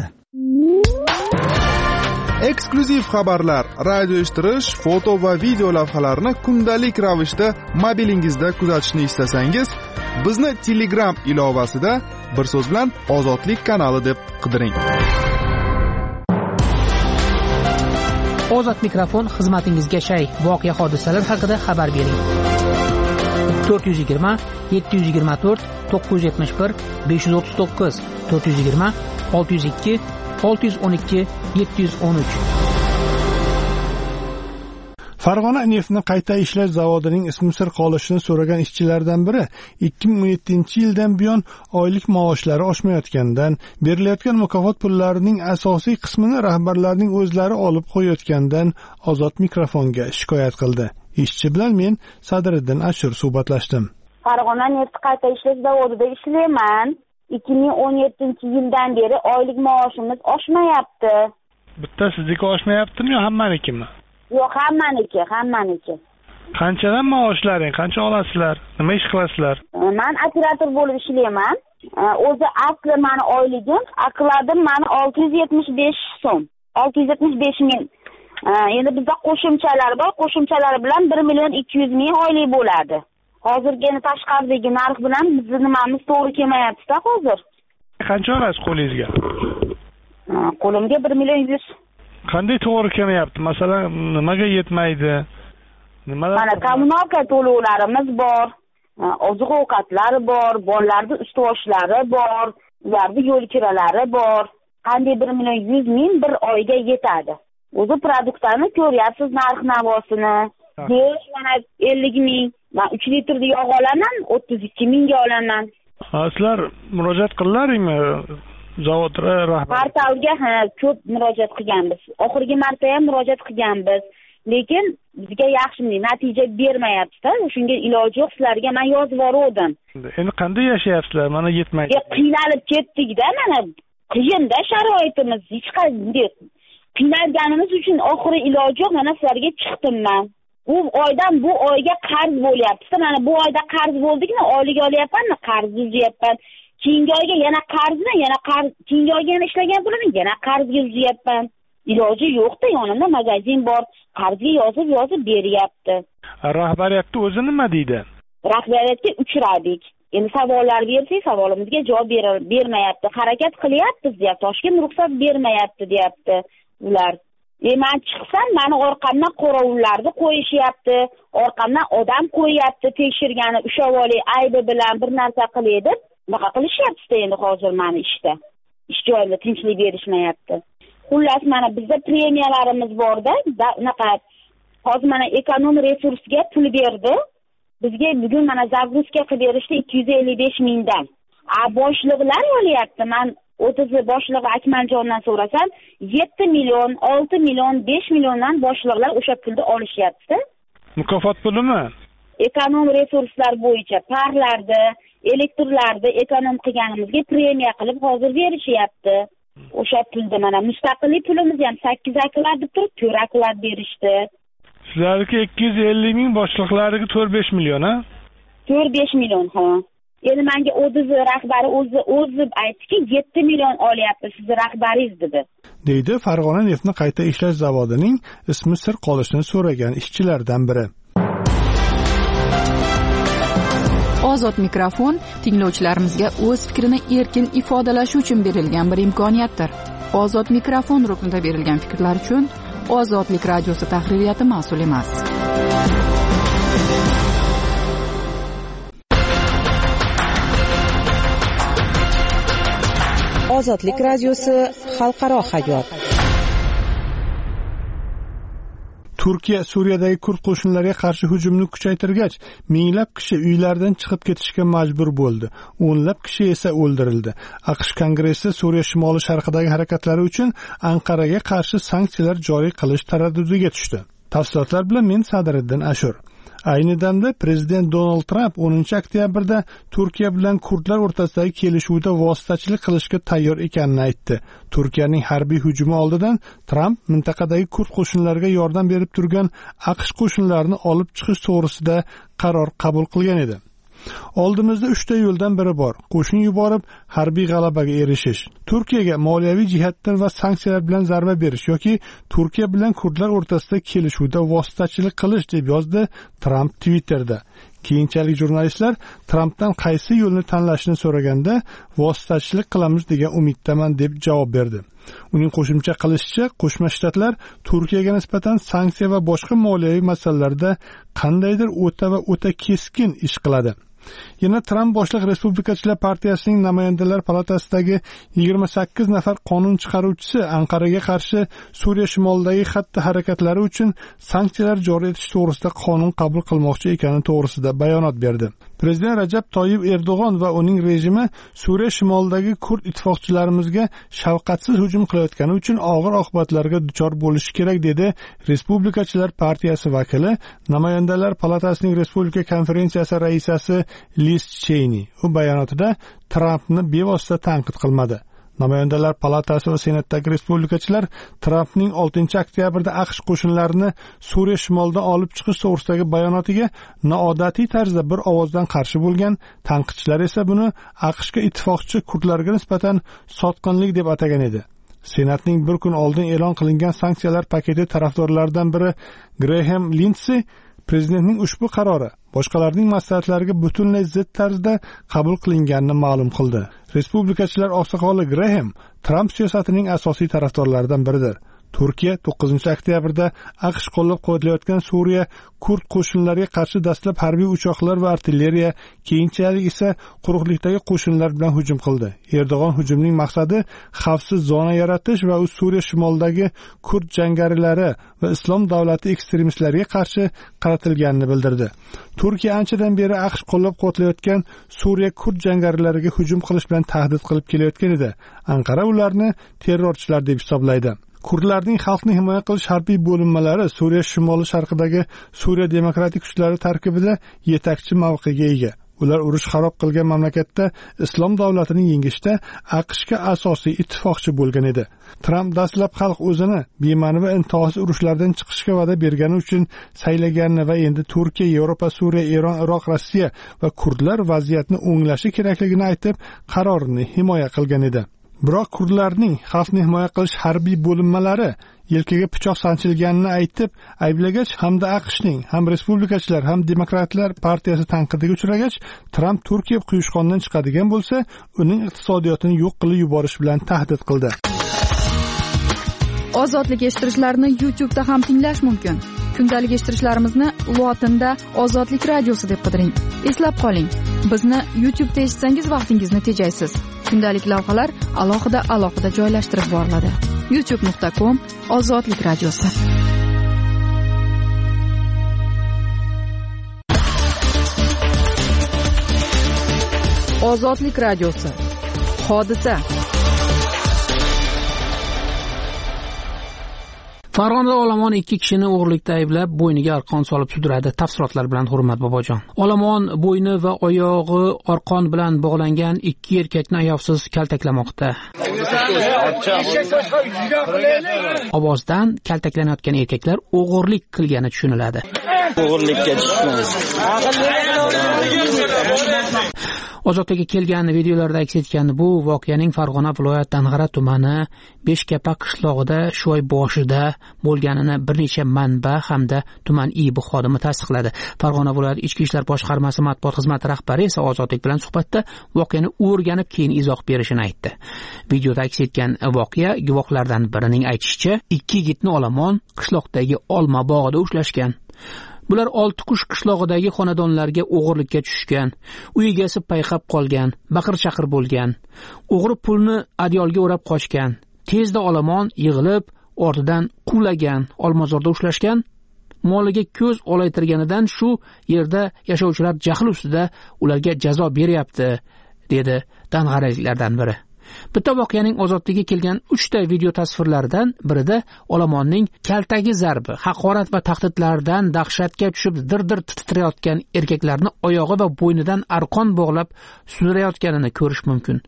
Eksklyuziv xabarlar, radio eshittirish, foto va video lavhalarni kundalik ravishda mobilingizda kuzatishni istasangiz, bizni Telegram ilovasida bir so'z bilan Ozodlik kanali deb qidiring. Ozod mikrofon xizmatingizga shay, voqea hodisalar haqida xabar bering. to'rt yuz yigirma yetti yuz yigirma to'rt to'qqiz yuz yetmish bir besh yuz o'ttiz to'qqiz to'rt yuz yigirma olti yuz ikki olti yuz o'n ikki yetti yuz o'n uch. Farg'ona neftni qayta ishlash zavodining ismi sir qolishini so'ragan ishchilardan biri ikki ming o'n yettinchi yildan buyon oylik maoshlari oshmayotganidan, berilayotgan mukofot pullarining asosiy qismini rahbarlarning o'zlari olib qo'yayotganidan Ozod mikrofonga shikoyat qildi. Ishchi bilan men Sadriddin Ashur suhbatlashdim. Farg'ona neft qayta ishlash zavodida ishlayman. ikki ming o'n yettinchi yildan beri oylik maoshimiz oshmayapti. Bitta sizniki oshmayaptimi yo hammanikimi? Yo'q, hammaniki, hammaniki. Qanchadan maoshlaring, qancha olasizlar? Nima ish qilasizlar? Men operator bo'lib ishlayman. O'zi asli meni oyligim, aqladim meni olti yuz yetmish besh so'm. olti yuz yetmish besh ming. Endi bizda qo'shimchalar bor, qo'shimchalar bilan bir million ikki yuz ming oylik bo'ladi. Hozirgi tashqaridagi narx bilan bizning nimamiz to'g'ri kelmayapti-da hozir. Qancha olasiz qo'lingizga? Qo'limga bir million yuz qanday to'g'ri kelmayapti? Masalan, nimaga yetmaydi? Nimalar? Mana kommunalka to'lovlarimiz bor, oziq ovqatlari bor, bolalarning ustuvoshlari bor, ularning yo'l kiralari bor. Qanday bir million yuz ming bir oyga yetadi. O'zi produktlarni ko'ryapsiz, narx-navosini. Go'sht mana ellik ming, men uch litrli yog' olaman, o'ttiz ikki mingga olaman. Sizlar murojaat qildilaringmi? Zavod rahbari portalga ha ko'p murojaat qilganmiz. Oxirgi marta ham murojaat qilganmiz. Lekin bizga yaxshi natija bermayapti. Shunga iloji yo'q, sizlarga men yozib yubordim. Endi qanday yashayapsizlar? Mana yetmaydi. Qiynalib ketdik-da, mana qiyinda sharoitimiz. Hech qanday qiynalganimiz uchun oxiri iloji yo'q, mana sizlarga chiqdim men. Bu oydan bu oyga qarz bo'lyapti. Mana bu oyda qarz bo'ldikmi, oylik olyapmanmi, qarz uzyapman. Keyingi oyga yana qarzmi, yana qarz, keyingi oyga yana ishlagan pulimni yana qarzga uzyapman. Iloji yo'q-da, yonimda magazin bor, qarzga yozib yozib beryapti. Rahbariyatda o'zi nima deydi? Rahbariyatga uchradik. Endi savollar bersak, savolimizga javob bermayapti. Harakat qilyapmiz, deyapti. Toshkent ruxsat bermayapti, deyapti ular. E men chiqsam, meni orqamdan qorovullarni qo'yishyapti, orqamdan odam qo'yapti, tekshirgani ushavoli aybi bilan bir narsa qilay deb, bunaqa qilishyapti endi hozir meni ishda. Ish joyimda tinchlik berishmayapti. Xullas, mana bizda premiyalarimiz bor-da, unaqa hozir mana ekonom resursga pul berdi. Bizga bugun mana zagruzka qilib berishdi ikki yuz ellik besh mingdan. A boshliqlar olyapti. Men o'ttiz boshlig'i Akmaljondan so'rasam, yetti million, olti million, besh milliondan boshliqlar o'sha pulni olishyapti. Mukofot pulimi? Ekonom resurslar bo'yicha parlarda, elektrlarda ekonom qilganimizga premiya qilib hozir berishyapti. O'sha pulda mana mustaqillik pulimiz ham sakkiz aklar deb turib, to'rt aklar berishdi. Sizlarga ikki yuz ellik ming, boshliqlariga to'rt besh million, ha? to'rt besh million, ha. Endi menga o'ziz rahbari o'zi o'zi aytdiki, yetti million olyapti siz rahbaringiz dedi. Deydi Farg'ona neftni qayta ishlash zavodining ismi sir qolishini so'ragan ishchilardan biri. Ozod mikrofon tinglovchilarimizga o'z fikrini erkin ifodalashi uchun berilgan bir imkoniyatdir. Ozod mikrofon ruknida berilgan fikrlar uchun Ozodlik radiosi tahririyati mas'ul emas. Ozodlik radiosi xalqaro hayot. Turkiya Suriyadagi kurd qo'shinlariga qarshi hujumni kuchaytirgach, minglab kishi uylaridan chiqib ketishga majbur bo'ldi. O'nlab kishi esa o'ldirildi. AQSh Kongressi Suriya shimoli sharqidagi harakatlari uchun Anqaraga qarshi sanksiyalar joriy qilish taraddudiga tushdi. Tafsilotlar bilan men Sadriddin Ashur. Ayni damda prezident Donald Trump o'ninchi oktyabrda Turkiya bilan kurdlar o'rtasidagi kelishuvda vositachilik qilishga tayyor ekanini aytdi. Turkiyaning harbiy hujumi oldidan Trump mintaqadagi kurd qo'shinlariga yordam berib turgan AQSh qo'shinlarini olib chiqish to'g'risida qaror qabul qilgan edi. Oldimizda uchta yo'ldan biri bor. Qo'shin yuborib, harbiy g'alabaga erishish. Turkiyaga moliyaviy jihatdan va sanksiyalar bilan zarba berish yoki Turkiya bilan kurdlar o'rtasida kelishuvda vositachilik qilish deb yozdi Trump Twitterda. Keyinchalik jurnalistlar Trumpdan qaysi yo'lni tanlashini so'raganda, vositachilik qilamiz degan umiddaman deb javob berdi. Uning qo'shimcha qilishicha, Qo'shma Shtatlar Turkiyaga nisbatan sanksiya va boshqa moliyaviy masalalarda qandaydir o'ta va o'ta keskin ish qiladi. Yana Trump boshliq Respublikachilar partiyasining namoyandalar palatasidagi yigirma sakkiz nafar qonun chiqaruvchisi Anqaraga qarshi Suriya shimolidagi xatti harakatlari uchun sanksiyalar joriy etish to'g'risida qonun qabul qilmoqchi ekani to'g'risida bayonot berdi. Prezident Rajab Toyyib Erdo'g'on va uning rejimi Suriya shimolidagi kurd ittifoqchilarimizga shafqatsiz hujum qilayotgani uchun og'ir oqibatlarga duchor bo'lishi kerak dedi Respublikachilar partiyasi vakili, Namoyandalar palatasining Respublika konferensiyasi raisasi Liz Cheney. U bayonotida Trumpni bevosita tanqid qilmadi. Namoyandalar palatasi va senatdagi respublikachilar Trumpning oltinchi oktyabrda AQSh qo'shinlarini Suriya shimolidan olib chiqish to'g'risidagi bayonotiga noodatiy tarzda bir ovozdan qarshi bo'lgan, tanqidchilar esa buni AQShga ittifoqchi kurdlarga nisbatan sotqinlik deb atagan edi. Senatning bir kun oldin e'lon qilingan sanksiyalar paketi tarafdorlaridan biri Graham Lindsey prezidentning ushbu qarori boshqalarning maslahatlariga butunlay zid tarzda qabul qilinganini ma'lum qildi. Respublikachilar oqsoqoli Graham Trump siyosatining asosiy tarafdorlaridan biridir. Turkiya to'qqizinchi oktyabrda AQSh qo'llab-quvvatlayotgan Suriya kurd qo'shinlariga qarshi dastlab harbiy uchoqlar va artilleriya, keyinchalik esa quruqlikdagi qo'shinlar bilan hujum qildi. Erdo'g'on hujumning maqsadi xavfsiz zona yaratish va u Suriya shimolidagi kurd jangarilari va islom davlati ekstremistlariga qarshi qaratilganini bildirdi. Turkiya anchadan beri AQSh qo'llab-quvvatlayotgan Suriya kurd jangarilariga hujum qilish bilan tahdid qilib kelayotgan edi. Anqara ularni terrorchilar deb hisoblaydi. Kurdlarning xalqni himoya qilish harbiy bo'linmalari Suriya shimoli sharqidagi Suriya demokratik kuchlari tarkibida yetakchi mavqega ega. Ular urush xarob qilgan mamlakatda islom davlatini yengishda AQShga asosiy ittifoqchi bo'lgan edi. Tramp dastlab xalq o'zini bema'ni va intihosi urushlardan chiqishga va'da bergani uchun saylaganini va endi Turkiya, Yevropa, Suriya, Eron, Iroq, Rossiya va kurdlar vaziyatni o'nglashi kerakligini aytib, qarorini himoya qilgan edi. Biroq kurdlarning xalqni himoya qilish harbiy bo'linmalari yelkaga pichoq sanchilganini aytib ayblagach, hamda AQShning ham respublikachilar ham demokratlar partiyasi tanqidiga uchragach, Tramp Turkiya quyushqondan chiqadigan bo'lsa, uning iqtisodiyotini yo'q qilib yuborish bilan tahdid qildi. Ozodlik eshittirishlarni YouTube'da ham tinglash mumkin. Kundalik eshittirishlarimizni lotinda Ozodlik radiosi deb qidiring. Eslab qoling, bizni YouTube'da eshitsangiz vaqtingizni tejaysiz. Kundalik lavhalar alohida alohida joylashtirib boriladi. youtube nuqta com Ozodlik radiosi. Ozodlik radiosi. Hodisa. Farg'onada olomon ikki kishini o'g'irlikda ayblab, bo'yniga arqon solib sudradi. Tafsilotlar bilan Hurmat Bobojon. Olomon bo'yni va oyog'i arqon bilan bog'langan ikki erkakni ayovsiz kaltaklamoqda. Ovozdan kaltaklanayotgan erkaklar o'g'irlik qilgani tushuniladi. O'g'irlikka tushmas. Ozodlikka kelgan videolarda aks etgan bu voqeaning Farg'ona viloyat Dang'ara tumani Beshkapak qishlog'ida shu oy boshida bo'lganini bir necha manba hamda tuman I B xodimi tasdiqladi. Farg'ona viloyat Ichki ishlar boshqarmasi matbuot xizmati rahbari esa Ozodlik bilan suhbatda voqeani o'rganib keyin izoh berishini aytdi. Videoda aks etgan voqea guvohlardan birining aytishicha, ikki yigitni olomon qishloqdagi olma bog'ida ushlashgan. Bular Oltiqush qishlog'idagi xonadonlarga o'g'irlikka tushgan. Uy egasi payqab qolgan, baqir-chaqir bo'lgan. O'g'ri pulni adyolga o'rab qochgan. Tezda olomon yig'ilib, ortidan quvlagan, Olmazorda ushlashgan. Moliga ko'z olaytirganidan shu yerda yashovchilar jahl ustida ularga jazo beryapti, dedi dang'araliklardan biri. Bitta voqeaning Ozodlikka kelgan uchta video tasvirlardan birida olomonning kaltagi zarbi, haqorat va tahdidlardan dahshatga tushib dir-dir titrayotgan erkaklarni oyog'i va bo'ynidan arqon bog'lab sudrayotganini ko'rish mumkin.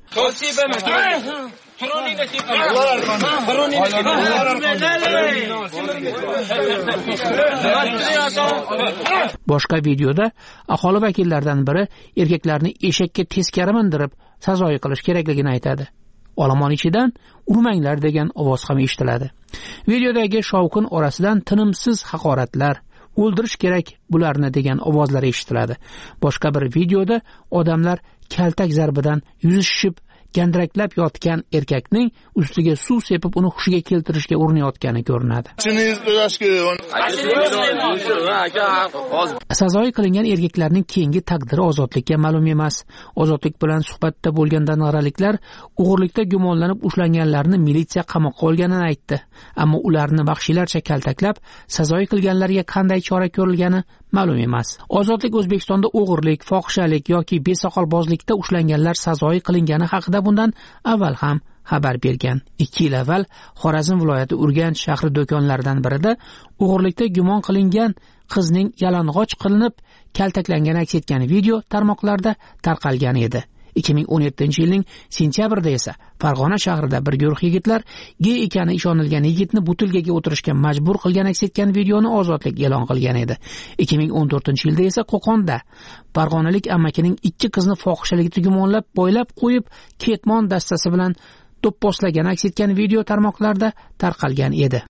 Boshqa videoda aholi vakillaridan biri erkaklarni eshakka teskari mindirib sazoyi qilish kerakligini aytadi. Olomon ichidan urmanglar degan ovoz ham eshitiladi. Videodagi shovqin orasidan tinimsiz haqoratlar, o'ldirish kerak bularni degan ovozlar eshitiladi. Boshqa bir videoda odamlar kaltak zarbidan yuzishib gandiraklab yotgan erkakning ustiga suv sepib uni hushiga keltirishga urinayotgani ko'rinadi. Sazoyi qilingan erkaklarning keyingi taqdiri Ozodlikka ma'lum emas. Ozodlik bilan suhbatda bo'lgan dang'araliklar o'g'irlikda gumonlanib ushlanganlarni militsiya qamoqqa olganini aytdi. Ammo ularni vahshiylarcha kaltaklab, sazoyi qilganlarga qanday chora ko'rilgani ma'lum emas. Ozodlik O'zbekistonda o'g'irlik, fohishalik yoki besoqolbozlikda ushlanganlar sazoyi qilingani haqida bundan avval ham xabar bergan. ikki yil avval Xorazm viloyati Urganch shahri do'konlaridan birida o'g'irlikda gumon qilingan qizning yalang'och qilinib kaltaklangani aks etgan video tarmoqlarda tarqalgan edi. ikki ming o'n yettinchi yilning sentyabrida esa Farg'ona shahrida bir guruh yigitlar gey ekani ishonilgan yigitni butilkaga o'tirishga majbur qilgan aks etgan videoni Ozodlik e'lon qilgan edi. ikki ming o'n to'rtinchi yilda esa Qo'qonda farg'onalik amakining ikki qizni fohishalikda gumonlab boylab qo'yib ketmon dastasi bilan do'pposlagan aks etgan video tarmoqlarda tarqalgan edi.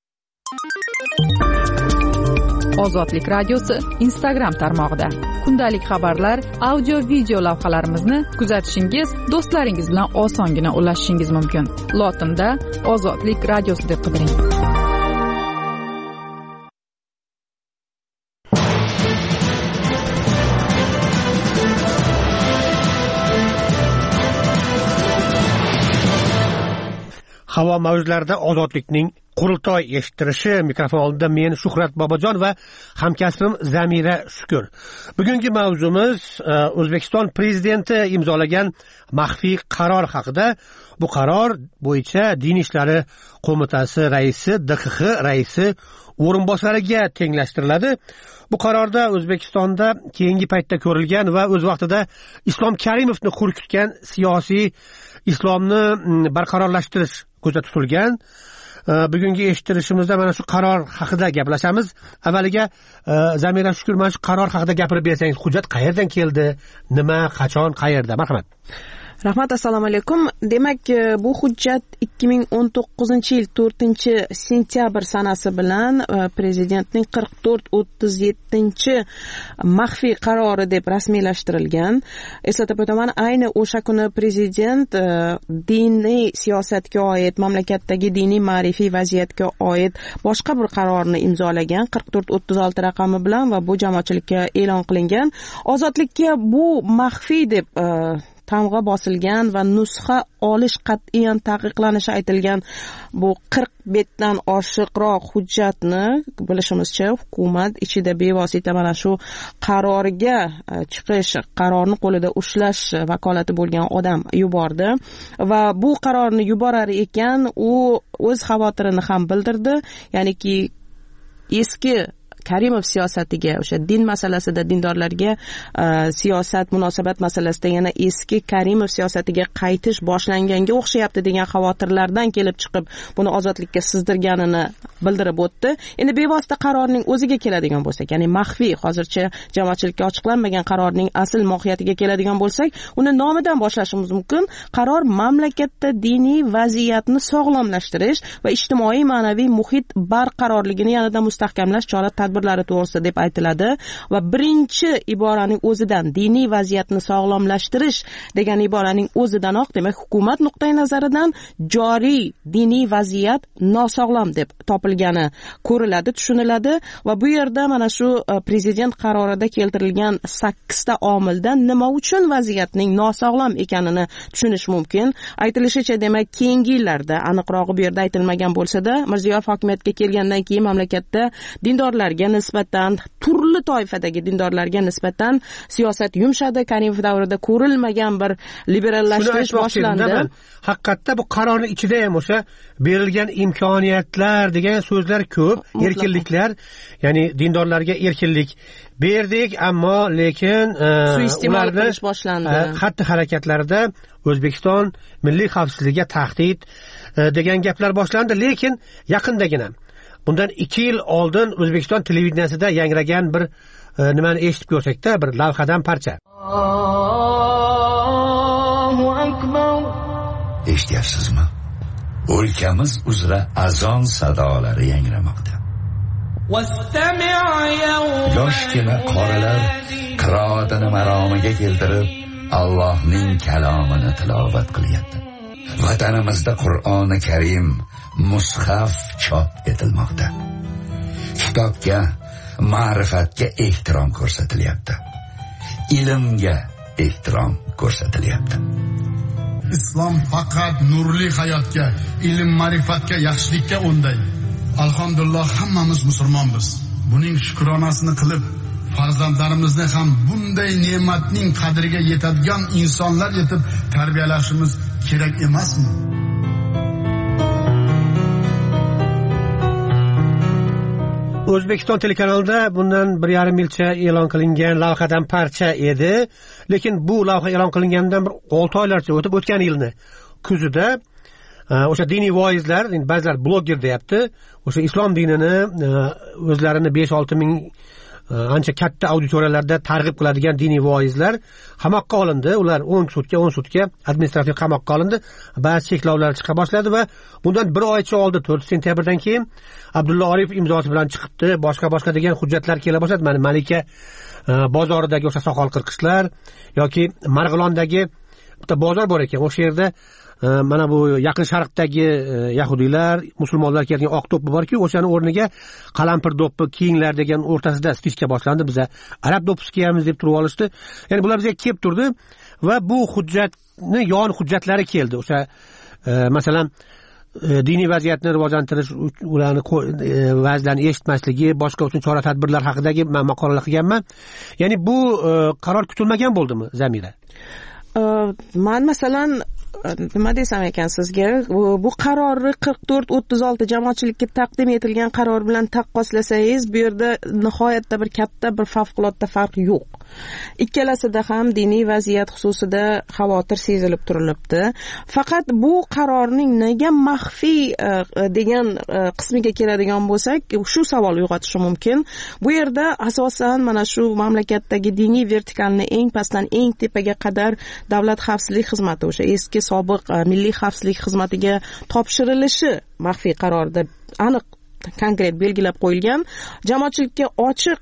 Ozodlik radiosi Instagram tarmog'ida kundalik xabarlar, audio video lavhalarimizni kuzatishingiz, do'stlaringiz bilan osongina ulashishingiz mumkin. Lotinda Ozodlik radiosi deb qidiring. havo mavjlarida ozodlikning qurultoy eshittirishi. Mikrofon oldida men Shuhrat Bobojon va hamkasbim Zamira Shukur. Bugungi mavzumiz O'zbekiston prezidenti imzolagan maxfiy qaror haqida. Bu qaror bo'yicha Din ishlari qo'mitasi raisi, D X X raisi o'rinbosariga tenglashtiriladi. Bu qarorda O'zbekistonda keyingi paytda ko'rilgan va o'z vaqtida Islom Karimovni qo'rqitgan siyosiy islomni barqarorlashtirish ko'zda tutilgan. Bugungi eshittirishimizda mana shu qaror haqida gaplashamiz. Avvaliga Zamira Shukur, mana shu qaror haqida gapirib bersangiz, hujjat qayerdan keldi, nima, qachon, qayerda? Marhamat. Rahmat, assalomu alaykum. Demak, bu hujjat ikki ming o'n to'qqizinchi yil to'rtinchi sentyabr sanasi bilan prezidentning qirq to'rt o'ttiz yettinchi maxfiy qarori deb rasmiylashtirilgan. Eslatib o'taman, ayni o'sha kuni prezident diniy siyosatga oid, mamlakatdagi diniy ma'rifiy vaziyatga oid boshqa bir qarorni imzolagan qirq to'rt o'ttiz olti raqami bilan va bu jamoatchilikka e'lon qilingan. Ozodlikka bu maxfiy deb tamg'a bosilgan va nusxa olish qat'iyan taqiqlanishi aytilgan bu qirq betdan oshiqroq hujjatni bilishimizcha hukumat ichida bevosita mana shu qarorga chiqish, qarorni qo'lida ushlash vakolati bo'lgan odam yubordi va bu qarorni yuborar ekan u o'z xavotirini ham bildirdi. Ya'niki eski Karimov siyosatiga, o'sha din masalasida dindorlarga siyosat munosabat masalasida yana eski Karimov siyosatiga qaytish boshlanganga o'xshayapti degan xavotirlardan kelib chiqib buni ozodlikka sizdirganini bildirib o'tdi. Endi bevosita qarorning o'ziga keladigan bo'lsak, ya'ni maxfiy, hozircha jamoatchilikka ochiqlanmagan qarorning asl mohiyatiga keladigan bo'lsak, uni nomidan boshlashimiz mumkin. Qaror mamlakatda diniy vaziyatni sog'lomlashtirish va ijtimoiy ma'naviy muhit barqarorligini yanada mustahkamlash chora-tadbirlari to'g'risida deb aytiladi va birinchi iboraning o'zidan diniy vaziyatni sog'lomlashtirish degan iboraning o'zidanoq, demak, hukumat nuqtai nazaridan joriy diniy vaziyat nosog'lom deb topilgani ko'riladi, tushuniladi va bu yerda mana shu prezident qarorida keltirilgan sakkizta omildan nima uchun vaziyatning nosog'lom ekanini tushunish mumkin. Aytilishicha, demak, keyingi yillarda, aniqrog'i bu yerda aytilmagan bo'lsa-da, Mirziyoyev hokimiyatga kelgandan keyin mamlakatda dindorlarga nisbatan, turli toifadagi dindorlarga nisbatan siyosat yumshadi. Karimov davrida ko'rilmagan bir liberallashtirish boshlandi. Haqiqatda bu qarorning ichida ham o'sha berilgan imkoniyatlar degan so'zlar ko'p, erkinliklar, ya'ni dindorlarga erkinlik berdik, ammo lekin suiiste'mol qilish boshlandi. Xatti harakatlarda O'zbekiston milliy xavfsizligiga tahdid degan gaplar boshlandi, lekin yaqindagina bundan ikki yil oldin O'zbekiston televideniyasida yangragan bir e, nimani eshitib ko'rsakda, bir lavhadan parcha. Eshityapsizmi? O'lkamiz uzra azon sadolari yangramoqda. Yoshgina qorilar qiroatini maromiga keltirib Allohning kalomini tilovat qilyapti. Vatanimizda Qur'oni Karim mushaf chop etilmoqda. Kitobga, ma'rifatga ehtirom ko'rsatilyapti. Ilmga ehtirom ko'rsatilyapti. Islom faqat nurli hayotga, ilm, ma'rifatga, yaxshilikka undaydi. Alhamdulillah, hammamiz musulmonmiz. Buning shukronasini qilib, farzandlarimizni ham bunday ne'matning qadriga yetadigan insonlar etib tarbiyalashimiz kerak emasmi? O'zbekiston telekanalida bundan bir yarim yilcha e'lon qilingan lavhadan parcha edi, lekin bu lavha e'lon qilingandan bir olti oylarcha o'tib, o'tgan yilni kuzida o'sha diniy voizlar, ba'zilar blogger deyapti, o'sha islom dinini o'zlarini besh olti ming ancha katta auditoriyalarda targ'ib qiladigan diniy voizlar qamoqqa olindi. Ular o'n sutka o'n sutka administrativ qamoqqa olindi. Ba'zi cheklovlar chiqa boshladi va bundan bir oycha oldin, to'rtinchi sentyabrdan keyin Abdulla Oripov imzosi bilan chiqibdi. Boshqa boshqa degan hujjatlar kela boshladi. Mana Malika bozoridagi o'sha soqol qirqishlar yoki Marg'ilondagi bitta bozor bor ekan. O'sha yerda mana bu yaqin sharqdagi yahudiylar, musulmonlar kelgan oq to'pi borki, o'shani o'rniga qalampir do'ppi kiyinglar degan o'rtasida stichka boshlandi. Biza arab do'ppisi kiyamiz deb turib olishdi. Ya'ni bular bizga kelib turdi va bu hujjatni yon hujjatlari keldi. O'sha masalan diniy vaziyatni rivojlantirish, ularni va'zlarni eshitmasligi, boshqa uchun chora tadbirlar haqidagi maqolalar qilganman. Ya'ni bu qaror kutilmagan bo'ldimi, Zamira? Men masalan nima desam ekan sizga, bu qarorni qirq to'rt o'ttiz olti jamoatchilikka taqdim etilgan qaror bilan taqqoslasangiz, bu yerda nihoyatda bir katta bir favqulodda farq yo'q. Ikkalasida ham diniy vaziyat xususida xavotir sezilib turilibdi. Faqat bu qarorning nega maxfiy degan qismiga keladigan bo'lsak, shu savol uyg'otishi mumkin. Bu yerda asosan mana shu mamlakatdagi diniy vertikalni eng pastdan eng tepaga qadar davlat xavfsizlik xizmati, o'sha eski sobiq milliy xavfsizlik xizmatiga topshirilishi maxfiy qarorda aniq konkret belgilab qo'yilgan. Jamoatchilikka ochiq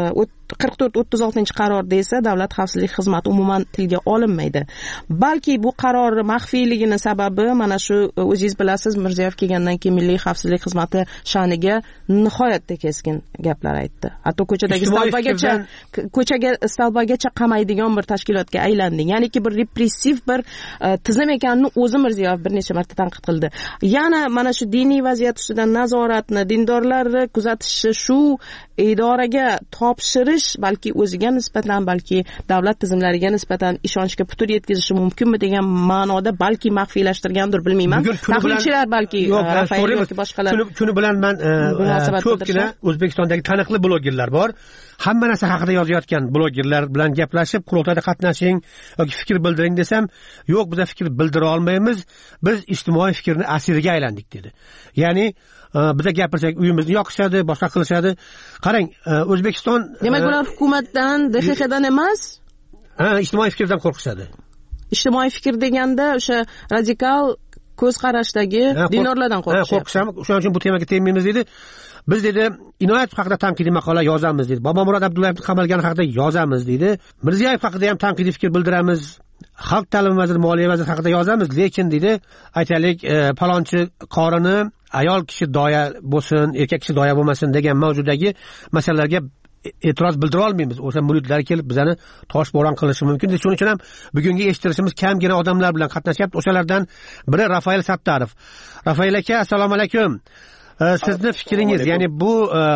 qirq to'rt o'ttiz oltinchi qarorda esa davlat xavfsizlik xizmati umuman tilga olinmaydi. Balki bu qaror maxfiyligini sababi mana shu o'zingiz bilasiz, Mirziyoyev kelgandan keyin milliy xavfsizlik xizmati sha'niga nihoyatda keskin gaplar aytdi. Hatto ko'chadagi stalbagacha ko'chaga stalbagacha qamaydigan bir tashkilotga aylandi. Ya'niki bir repressiv bir tizim ekanini o'zi Mirziyoyev bir necha marta tanqid qildi. Yana mana shu diniy vaziyat ustidan nazoratni, dindorlarni kuzatishni shu idoraga topshirish balki o'ziga nisbatan, balki davlat tizimlariga nisbatan ishonchga putur yetkazishi mumkinmi degan ma'noda balki maxfiylashtirgandir, bilmayman. Tahlilchilar balki Rafael yoki boshqalar kuni bilan men ko'pgina O'zbekistondagi taniqli blogerlar bor. Hamma narsa haqida yozayotgan blogerlar bilan gaplashib, qurultoyda qatnashing yoki fikr bildiring desam, yo'q, biz fikr bildira olmaymiz, biz ijtimoiy fikrni asiriga aylandik dedi. Ya'ni biza gapirsak uyimizni yoqishadi, boshqa qilishadi. Qarang, O'zbekiston demak ular hukumatdan, D X Xdan emas, ha, ijtimoiy fikrdan qo'rqishadi. Ijtimoiy fikr deganda o'sha radikal ko'z qarashdagi dinorlardan qo'rqishadi. Qo'rqishamiz. Shuning uchun bu temaga tegmaymiz dedi. Biz dedi, Inoyat haqida tanqidiy maqola yozamiz dedi. Bobomurod Abdullayevning qamalgani haqida yozamiz dedi. Mirziyoyev haqida ham tanqidiy fikr bildiramiz. Xalq ta'limi vaziri, moliya vaziri haqida yozamiz, lekin dedi, aytaylik, palonchi qorini ayol kishi doya bo'lsin, erkak kishi doya bo'lmasin degan mavzudagi masalalarga e'tiroz bildira olmaymiz. O'sha muridlar kelib bizani tosh bo'ron qilishi mumkin. Shuning uchun ham bugungi eshittirishimiz kamgina odamlar bilan qatnashyapti. O'shalardan biri Rafael Sattarov. Rafael aka, assalomu alaykum. Sizni fikringiz, ya'ni bu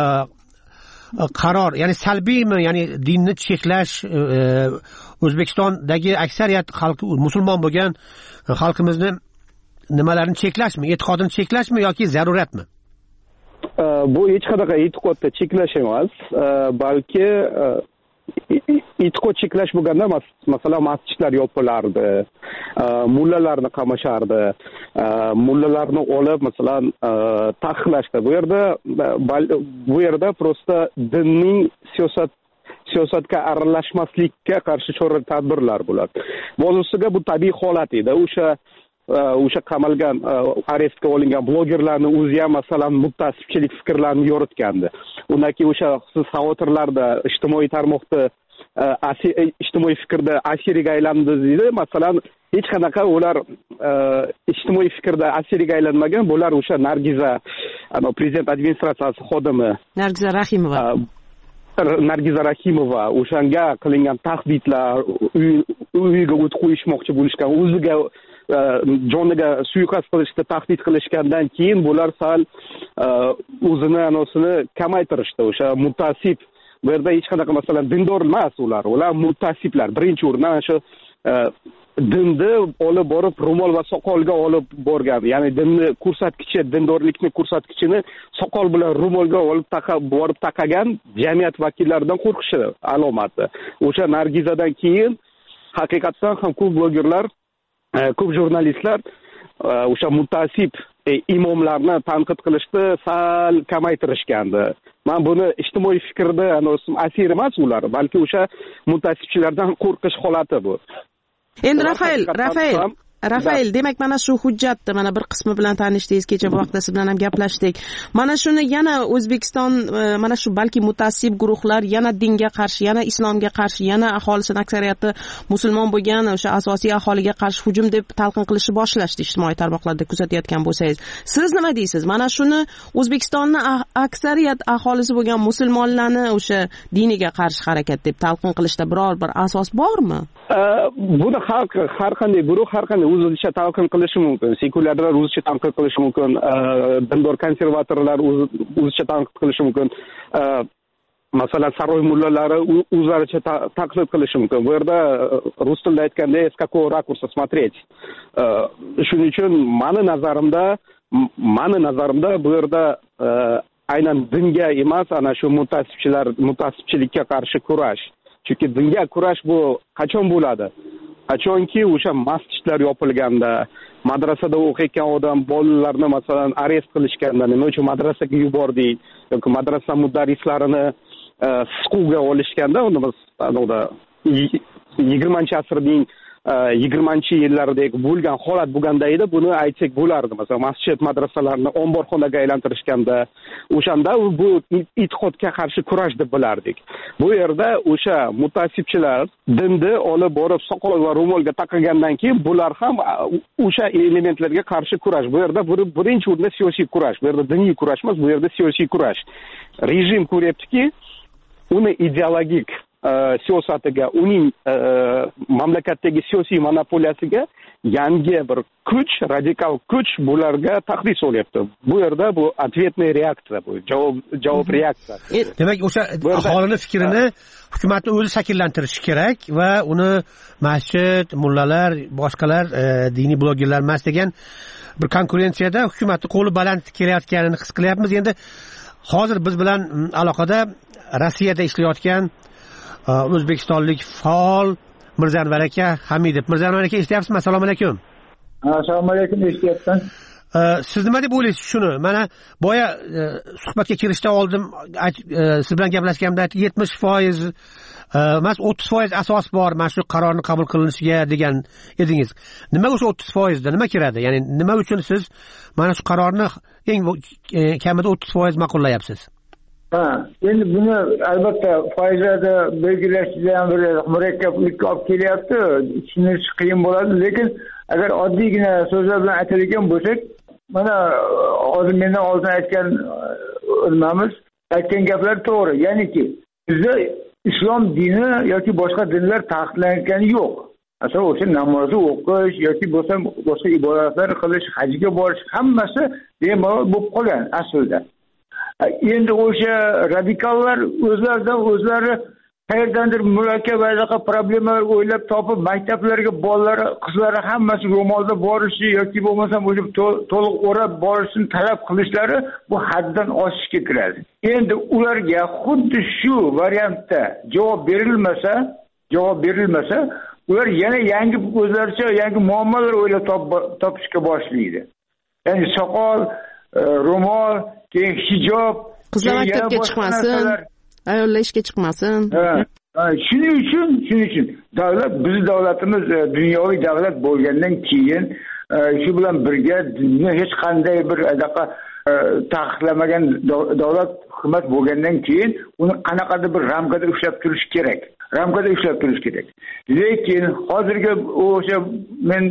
qaror, ya'ni salbiymi, ya'ni dinni cheklash, O'zbekistondagi aksariyat xalq musulmon bo'lgan xalqimizni nimalarni cheklashmi, e'tiqodini cheklashmi yoki zaruratmi? Bu hech qanaqa e'tiqodni cheklash emas, balki e'tiqod cheklash bo'lganda masalan masjidlar yopilardi, mullalarni qamashardi, mullalarni olib masalan taqiqlashdi. Bu yerda bu yerda prosta dinning siyosat siyosatga aralashmaslikka qarshi chora-tadbirlar bo'ladi. Bozosiga bu tabiiy holat edi. O'sha o'sha qamalgan, arestga olingan blogerlarni o'zi ham masalan mutaassibchilik fikrlarini yoritgandi. Undan keyin o'sha siz xavotirlarda ijtimoiy tarmoqda ijtimoiy fikrda asiriga aylandi deydi. Masalan, hech qanaqa ular ijtimoiy fikrda asiriga aylanmagan. Bular o'sha Nargiza, prezident administratsiyasi xodimi Nargiza Rahimova Nargiza Rahimova o'shanga qilingan tahdidlar, uyiga o't qo'yishmoqchi bo'lishgan, o'ziga joniga suiqasd qilishda tahdid qilishgandan keyin bular sal o'zini anosini kamaytirishdi. O'sha mutaassib, bu yerda hech qanaqa masalan dindor emas ular, ular mutaassiblar. Birinchi o'rindan shu dinni olib borib ro'mol va soqolga olib borgan, ya'ni dinni ko'rsatkichi, dindorlikni ko'rsatkichini soqol bilan ro'molga olib taqab borib taqagan jamiyat vakillaridan qo'rqishi alomati. O'sha Nargizadan keyin haqiqatdan ham ko'p blogerlar, ko'p jurnalistlar o'sha mutaassib imomlarni tanqid qilishni sal kamaytirishgandi. Men buni ijtimoiy fikrda asir emas ular, balki o'sha mutaassibchilardan qo'rqish holati bu. Endi Rafael, Rafael, Rafael, demak mana shu hujjatni mana bir qismi bilan tanishdingiz, kecha bu vaqtda siz bilan ham gaplashdik. Mana shuni yana O'zbekiston mana shu balki mutaassib guruhlar yana dinga qarshi, yana islomga qarshi, yana aholisining aksariyati musulmon bo'lgan o'sha asosiy aholiga qarshi hujum deb talqin qilishni boshlashdi ijtimoiy tarmoqlarda kuzatayotgan bo'lsangiz. Siz nima deysiz? Mana shuni O'zbekistonning aksariyat aholisi bo'lgan musulmonlarni o'sha diniga qarshi harakat deb talqin qilishda biror bir asos bormi? Buni har har qanday guruh, har qanday o'zicha talqin qilishi mumkin, sekulyarlar o'zicha tanqid qilishi mumkin, dindor konservatorlar o'zicha tanqid qilishi mumkin, masalan saroy mullalari o'zlaricha tanqid qilishi mumkin. Bu yerda rus tilida aytganda с какого ракурса смотреть. Shuning uchun meni nazarimda meni nazarimda bu yerda aynan dinga emas, ana shu mutasibchilar mutasibchilikka qarshi kurash. Chunki dinga kurash bu qachon bo'ladi? Qachonki o'sha masjidlar yopilganda, madrasada o'qiyotgan odam bolalarni masalan arest qilishganda, nima uchun madrasaga yubordik yoki madrasa mudarrislarini siquvga olishganda, uni biz anoda yigirmanchi asrning yigirmanchi yillaridagi bo'lgan holat bo'lganda edi, buni aytsak bo'lardi. Masalan, masjid madrasalarni omborxonaga aylantirishganda, o'shanda bu e'tiqodga qarshi kurash deb bilardik. Bu yerda o'sha mutasibchilar dinni olib borib soqol va ro'molga taqagandan keyin bular ham o'sha elementlarga qarshi kurash. Bu yerda birinchi o'rinda siyosiy kurash. Bu yerda diniy kurash emas, bu yerda siyosiy kurash. Rejim ko'ryaptiki, uni ideologik siyosatiga, uning mamlakatdagi siyosiy monopoliyasiga yangi bir kuch, radikal kuch bularga tahdid solyapti. Bu yerda bu ответная reaksiya, bu javob javob reaksiya. Demak, o'sha aholini fikrini hukumatni o'zi shakllantirishi kerak va uni masjid, mullalar, boshqalar diniy blogerlar emas degan bir konkurensiyada hukumatni qo'li baland kelayotganini his qilyapmiz. Endi hozir biz bilan aloqada Rossiyada ishlayotgan o'zbekistonlik faol Mirzanvar aka Hamidov. Mirzanvar aka, eshityapsizmi? Assalomu alaykum. Assalomu alaykum, eshityapman. Siz nima deb o'ylaysiz shuni? Mana boya suhbatga kirishdan oldin siz bilan gaplashganimda yetmish foiz emas, o'ttiz foiz asos bor mana shu qarorni qabul qilinishiga degan edingiz. Nima o'sha o'ttiz foizda nima kiradi? Ya'ni nima uchun siz mana shu qarorni eng kamida o'ttiz foiz ma'qullayapsiz? Ha, endi buni albatta foizlarni belgilash ham bir murakkablik olib kelyapti, tushunish qiyin bo'ladi, lekin agar oddiygina so'zlar bilan aytadigan bo'lsak, mana hozir mendan oldin aytgan nimamiz, aytgan gaplar to'g'ri. Ya'niki bizda islom dini yoki boshqa dinlar taqiqlangani yo'q. Masalan, o'sha namozni o'qish yoki bo'lsa boshqa ibodatlar qilish, hajga borish hammasi bemalol bo'lib qolgan aslida. Endi o'sha radikallar o'zlaridan o'zlari qayerdandir murakkab anaqa problemalar o'ylab topib, maktablarga bolalari, qizlari hammasi ro'molda borishi yoki bo'lmasam o'sha to'liq o'rab borishini talab qilishlari bu haddan oshishga kiradi. Endi ularga xuddi shu variantda javob berilmasa, javob berilmasa, ular yana yangi o'zlaricha yangi muammolar o'ylab topishga boshlaydi. Ya'ni soqol, ro'mol, keyin hijob, qizlar maktabga chiqmasin, ayollar ishga chiqmasin. Shuning uchun, shuning uchun davlat, bizning davlatimiz dunyoviy davlat bo'lgandan keyin shu bilan birga dinni hech qanday bir adaqa taqiqlamagan davlat hukumat bo'lgandan keyin uni qanaqadir bir ramkada ushlab turish kerak. Ramkada ushlab turish kerak. Lekin hozirgi o'sha men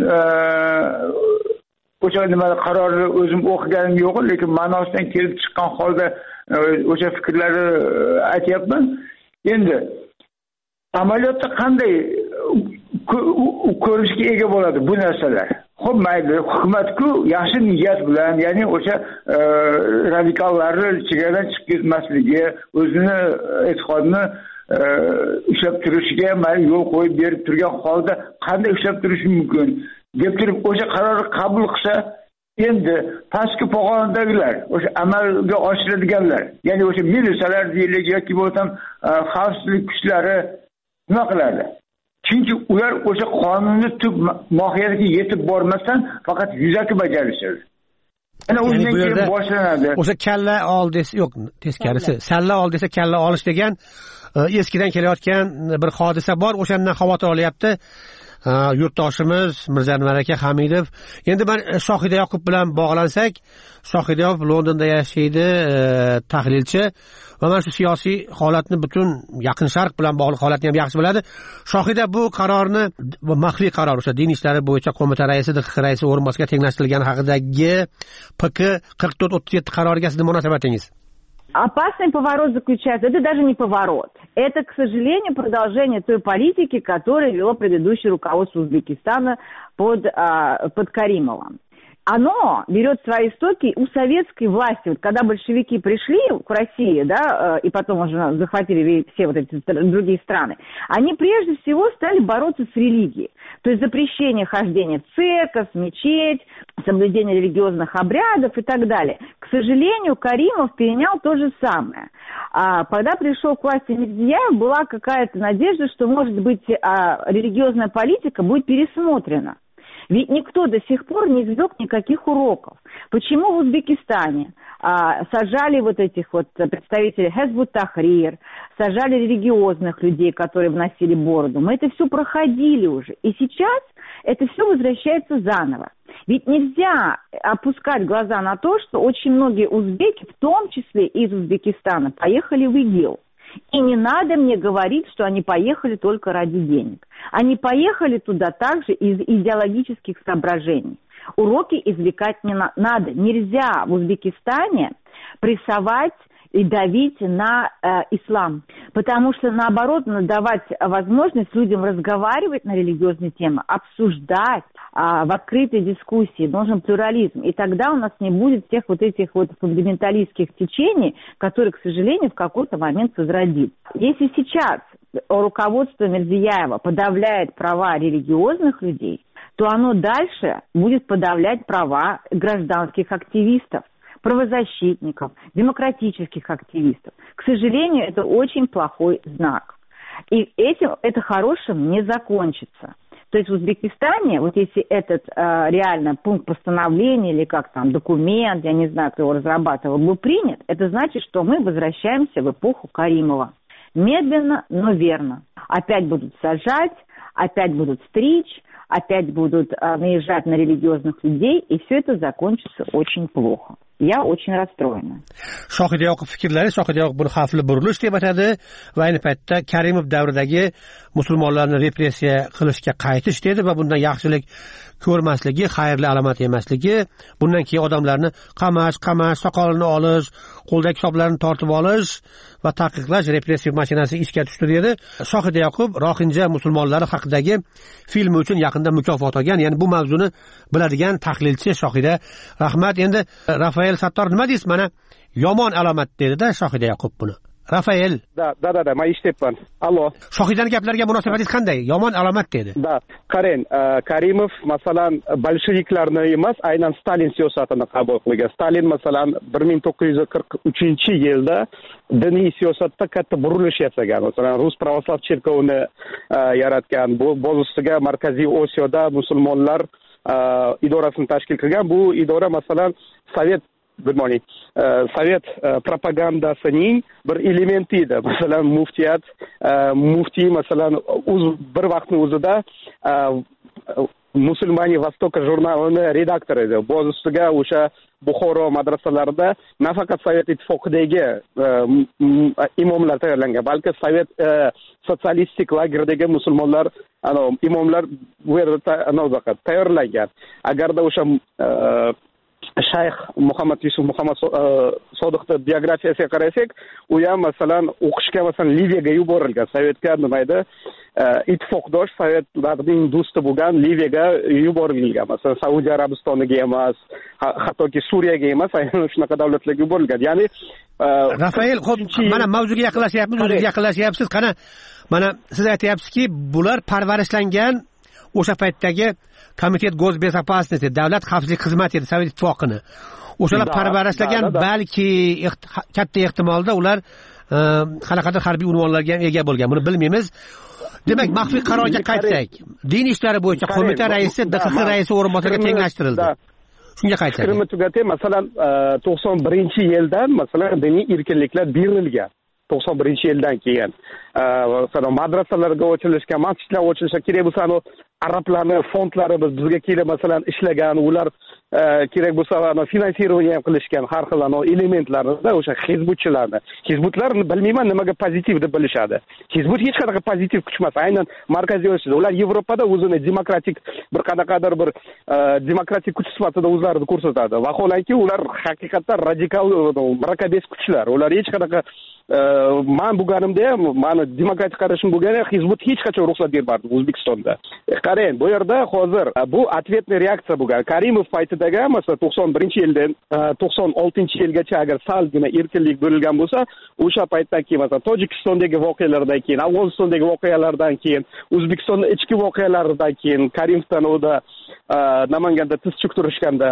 o'sha nima qarorni o'zim o'qiganim yo'q, lekin ma'nosidan kelib chiqqan holda o'sha fikrlarni aytyapman. Endi amaliyotda qanday ko'rinishga ega bo'ladi bu narsalar? Xo'p, mayli, hukumat-ku yaxshi niyat bilan, ya'ni o'sha radikallarni chegaradan chiqib ketmasligi, o'zini e'tiqodini ushlab turishiga mayli yo'l qo'yib berib turgan holda qanday ushlab turishi mumkin deb turib o'sha qarorni qabul qilsa, endi pastki pog'onadagilar, o'sha amalga oshiradiganlar, ya'ni o'sha militsiyalar deylik yoki bo'lsam xavfsizlik kuchlari nima qiladi? Chunki ular o'sha qonunni tub mohiyatiga yetib bormasdan faqat yuzaki bajarishadi. Ana undan keyin boshlanadi. O'sha kalla ol desa, yo'q, teskarisi, salla ol desa kalla olish degan eskidan kelayotgan bir hodisa bor. O'shandan xavotir olyapti yurtdoshimiz Mirzanvar aka Hamidov. Endi men Shohida Yoqub bilan bog'lansak, Shohida Yoqub Londonda yashaydi, tahlilchi va mana shu siyosiy holatni, butun Yaqin Sharq bilan bog'liq holatni ham yaxshi biladi. Shohida, bu qarorni, maxfiy qaror, o'sha din ishlari bo'yicha qo'mita raisi, D X X raisi o'rinbosariga tenglashtirilgani haqidagi P K qirq to'rt o'ttiz yetti qaroriga sizning munosabatingiz? Опасный поворот заключается, это даже не поворот. Это, к сожалению, продолжение той политики, которую вело предыдущее руководство Узбекистана под, а, под Каримовым. Оно берет свои истоки у советской власти. Вот когда большевики пришли к России, да, и потом уже захватили все вот эти другие страны, они прежде всего стали бороться с религией. То есть запрещение хождения в церковь, в мечеть, соблюдение религиозных обрядов и так далее. К сожалению, Каримов перенял то же самое. А когда пришел к власти Мирзияев, была какая-то надежда, что, может быть, религиозная политика будет пересмотрена. Ведь никто до сих пор не извлек никаких уроков. Почему в Узбекистане а, сажали вот этих вот представителей Хезбут Тахрир, сажали религиозных людей, которые вносили бороду? Мы это все проходили уже. И сейчас это все возвращается заново. Ведь нельзя опускать глаза на то, что очень многие узбеки, в том числе из Узбекистана, поехали в ИГИЛ. И не надо мне говорить, что они поехали только ради денег. Они поехали туда также из идеологических соображений. Уроки извлекать не на- надо. Нельзя в Узбекистане прессовать и давить на э, ислам. Потому что, наоборот, надо давать возможность людям разговаривать на религиозные темы, обсуждать э, в открытой дискуссии. Нужен плюрализм. И тогда у нас не будет тех вот этих вот фундаменталистских течений, которые, к сожалению, в какой-то момент возродит. Если сейчас руководство Мирзияева подавляет права религиозных людей, то оно дальше будет подавлять права гражданских активистов, правозащитников, демократических активистов. К сожалению, это очень плохой знак. И этим это хорошим не закончится. То есть в Узбекистане, вот если этот э, реально пункт постановления или как там документ, я не знаю, кто его разрабатывал, был принят, это значит, что мы возвращаемся в эпоху Каримова. Медленно, но верно. Опять будут сажать, опять будут стричь, опять будут э, наезжать на религиозных людей, и все это закончится очень плохо. Я очень расстроена. Shohid Yoqub fikrlari Shohid Yoqub buni xavfli burilish deb atadi va ayni paytda Karimov davridagi musulmonlarni repressiya qilishga qaytish dedi va bundan yaxshilik ko'rmasligi, xayrli alomat emasligi, bundan keyin odamlarni qamash, qamash, soqolini olish, qo'ldagi kitoblarni tortib olish va taqiqlash repressiv mashinasi ishga tushdi dedi. Shohid Yoqub Rohinja musulmonlari haqidagi filmi uchun yaqinda mukofot olgan, ya'ni bu mavzuni biladigan tahlilchi Shohida. Rahmat. Endi Rafael Sattor nima deysiz? Mana yomon alomat dedi-da Shohida Yoqub buni. Rafael. Da, da, da, da, men eshitibman. Allo. Shohidaning gaplariga munosabatingiz qanday? Yomon alomat dedi. Da, qarang, Karimov masalan bolsheviklarni emas, aynan Stalin siyosatini qabul qilgan. Stalin masalan bir ming to'qqiz yuz qirq uchinchi yilda diniy siyosatda katta burilish yasagan. Masalan, Rus pravoslav cherkovini yaratgan. Bu bo'zisiga Markaziy Osiyoda musulmonlar idorasini tashkil qilgan. Bu idora masalan Sovet Good morning. Uh, Sovet uh, propagandasining bir elementi edi. Masalan, muftiyat, uh, muftiy masalan o'z bir vaqtning o'zida uh, Musulmani Vostoka jurnalini redaktor edi. Boz ustiga o'sha Buxoro madrasalarida nafaqat Sovet ittifoqidagi uh, imomlar tayyorlangan, balki Sovet uh, sotsialistik lagerdagi musulmonlar, ano imomlar bu yerda tayyorlangan. Agarda o'sha uh, Shayx Muhammad Yusuf Muhammad Sodiqni biografiyasiga qarasak, u ham masalan o'qishga masalan Liviyaga yuborilgan. Sovetga nima edi? Ittifoqdosh Sovetlarning do'sti bo'lgan Liviyaga yuborilgan. Masalan Saudiya Arabistoniga emas, hattoki Suriyaga emas, aynan shunaqa davlatlarga yuborilgan. Ya'ni Rafael, xo'p, mana mavzuga yaqinlashyapmiz, o'ziga yaqinlashyapsiz. Qana, mana siz aytyapsizki, bular parvarishlangan o'sha paytdagi Komitet Gosbezopasности, davlat xavfsizlik xizmati edi Sovet ittifoqini. O'shalar parvarashlagan, balki katta ehtimolda ular qanaqadir harbiy unvonlarga ham ega bo'lgan. Buni bilmaymiz. Demak, maxfiy qarorga qaytsak, din ishlari bo'yicha qo'mita raisi D X X raisi o'rinbosariga tenglashtirildi. Shunga qaytsak. Fikrimni tugatay, masalan, to'qson birinchi yildan masalan diniy erkinliklar berilgan. to'qson birinchi yildan keyin masalan madrasalarga ochilishga, masjidlar ochilishga kerak bo'lsa, arablarni fondlari bizga kelib masalan ishlagan, ular kerak bo'lsa finansирование ham qilishgan har xil elementlarida o'sha hizbutchilarni. Hizbutlar bilmayman nimaga pozitiv deb bilishadi. Hizbut hech qanaqa pozitiv kuch emas. Aynan markaziy Osiyoda ular Yevropada o'zini demokratik bir qanaqadir bir demokratik kuch sifatida o'zlarini ko'rsatadi. Vaholanki ular haqiqatdan radikal mrakabes kuchlar. Ular hech qanaqa men bo'lganimda ham, meni demokratik qarashim bo'lganda hizbut hech qachon ruxsat bermadi O'zbekistonda. Qarang, bu yerda hozir bu ответный reaksiya bo'lgan. Karimov paytidagi, masalan, to'qson birinchi yildan to'qson oltinchi yilgacha agar salgina erkinlik berilgan bo'lsa, o'sha paytdan keyin masalan Tojikistondagi voqealardan keyin, Afg'onistondagi voqealardan keyin, O'zbekistonning ichki voqealaridan keyin, Karimovdan o'da Namanganda tiz cho'ktirishganda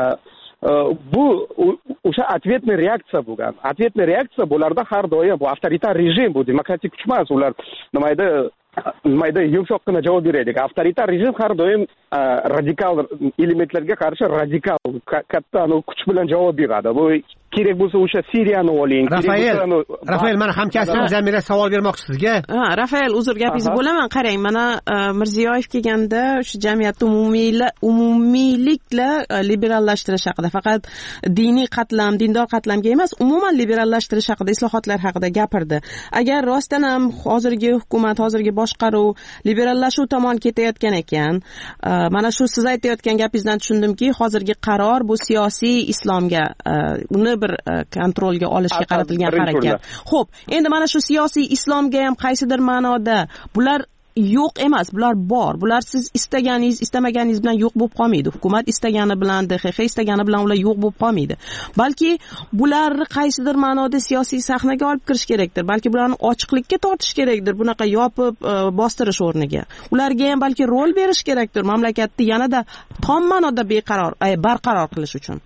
bu o'sha ответный reaksiya bo'lgan. Ответный reaksiya bularda har doim bu avtoritar rejim, bu demokratik kuch emas. Ular nima edi nimayda yumshoqqina javob beraylik. Avtoritar rejim har doim radikal elementlarga qarshi radikal katta kuch bilan javob beradi. Bu kerak bo'lsa o'sha Siriyani oling. Rafael, Rafael, mana hamkasbim Zamira savol bermoqchi sizga. Ha, Rafael, uzr gapingizni bo'laman. Qarang, mana Mirziyoyev kelganda o'sha jamiyatni umumiyla umumiylikla liberallashtirish haqida, faqat diniy qatlam, dindor qatlamga emas, umuman liberallashtirish haqida, islohotlar haqida gapirdi. Agar rostdan ham hozirgi hukumat, hozirgi boshqaruv liberallashuv tomon ketayotgan ekan, mana shu siz aytayotgan gapingizdan tushundimki, hozirgi qaror bu siyosiy islomga, uni bir kontrolga olishga qaratilgan harakat. Xo'p, endi mana shu siyosiy islomga ham qaysidir ma'noda bular yo'q emas, bular bor. Bular siz istaganingiz, istamaganingiz bilan yo'q bo'lib qolmaydi. Hukumat istagani bilan, D X X istagani bilan ular yo'q bo'lib qolmaydi. Balki bularni qaysidir ma'noda siyosiy sahnaga olib kirish kerakdir. Balki bularni ochiqlikka tortish kerakdir, bunaqa yopib bostirish o'rniga. Ularga ham balki rol berish kerakdir, mamlakatni yanada tom ma'noda beqaror, barqaror qilish uchun.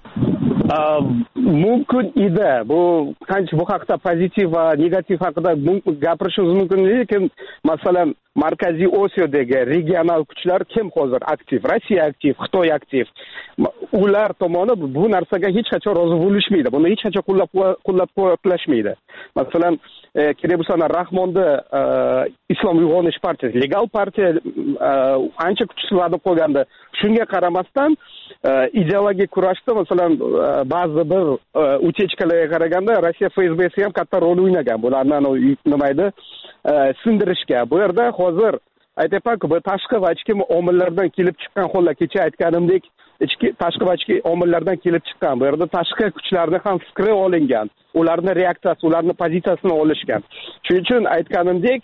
Mumkin edi. Bu qancha bu haqda pozitiv va negativ haqida gapirishimiz mumkin, lekin masalan Markaziy Osiyodagi regional kuchlar kim hozir aktiv? Rossiya aktiv, Xitoy aktiv. Ular tomoni bu narsaga hech qachon rozi bo'lishmaydi. Buni hech qachon qo'llab-quvvatlashmaydi. Masalan, kerak bo'lsa Rahmonni Islom uyg'onish partiyasi, legal partiya ancha kuchsizlanib qolgandi. Shunga qaramasdan ideologik kurashda masalan ba'zi bir utechkalarga qaraganda Rossiya F S B'si ham katta rol o'ynagan. Bularni nima edi sindirishga. Bu yerda hozir aytayapman-ku, bu tashqi va ichki omillardan kelib chiqqan, xo'lla kecha aytganimdek, ichki tashqi va ichki omillardan kelib chiqqan. Bu yerda tashqi kuchlarni ham fikri olingan, ularning reaksiyasi, ularning pozitsiyasini olishgan. Shuning uchun aytganimdek,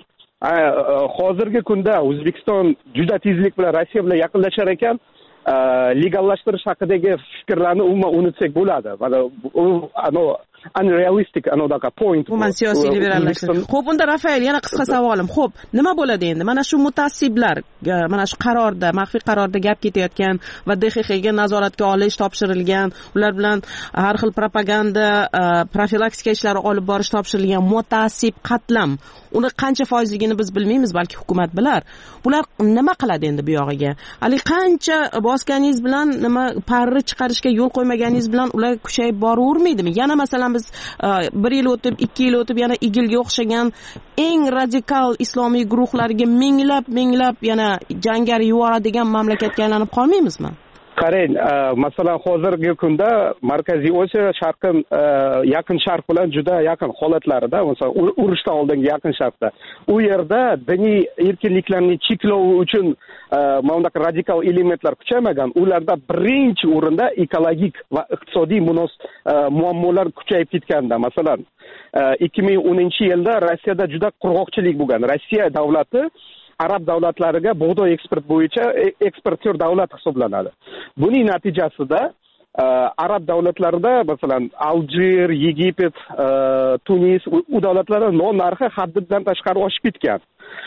hozirgi kunda O'zbekiston juda tezlik bilan Rossiya bilan yaqinlashar ekan, legallashtirish haqidagi fikrlarni umuman unutsak bo'ladi. Mana u ano unrealistic anodaqa point. Umuman siyosiy liberallashtirish. Xo'p, unda Rafael, yana qisqa savolim. Xo'p, nima bo'ladi endi? Mana shu mutassiblar, mana shu qarorda, maxfiy qarorda gap ketayotgan va D X Xga nazoratga olish topshirilgan, ular bilan har xil propaganda, profilaktika ishlari olib borish topshirilgan mutassib qatlam. Uni qancha foizligini biz bilmaymiz, balki hukumat bilar. Bular nima qiladi endi bu yog'iga? Hali qancha bosganingiz bilan, nima parri chiqarishga yo'l qo'ymaganingiz bilan ular kuchayib boravermaydimi? Yana masalan biz bir yil o'tib, ikki yil o'tib yana igilga o'xshagan eng radikal islomiy guruhlarga minglab, minglab yana jangari yuboradigan mamlakatga aylanib qolmaymizmi? Qarang, masalan hozirgi kunda Markaziy Osiyo sharqin yaqin sharq bilan juda yaqin holatlarida, masalan urushdan oldingi yaqin sharqda, u yerda diniy erkinliklarni cheklavi uchun mana bunaqa radikal elementlar kuchaymagan. Ularda birinchi o'rinda ekologik va iqtisodiy munos muammolar kuchayib ketganda. Masalan, ikki ming o'ninchi yilda Rossiyada juda qurg'oqchilik bo'lgan. Rossiya davlati arab davlatlariga bug'doy eksport bo'yicha eksportyor davlat hisoblanadi. Buning natijasida arab davlatlarida masalan Aljer, Yegipet, Tunis, u davlatlarda non narxi haddidan tashqari oshib ketgan.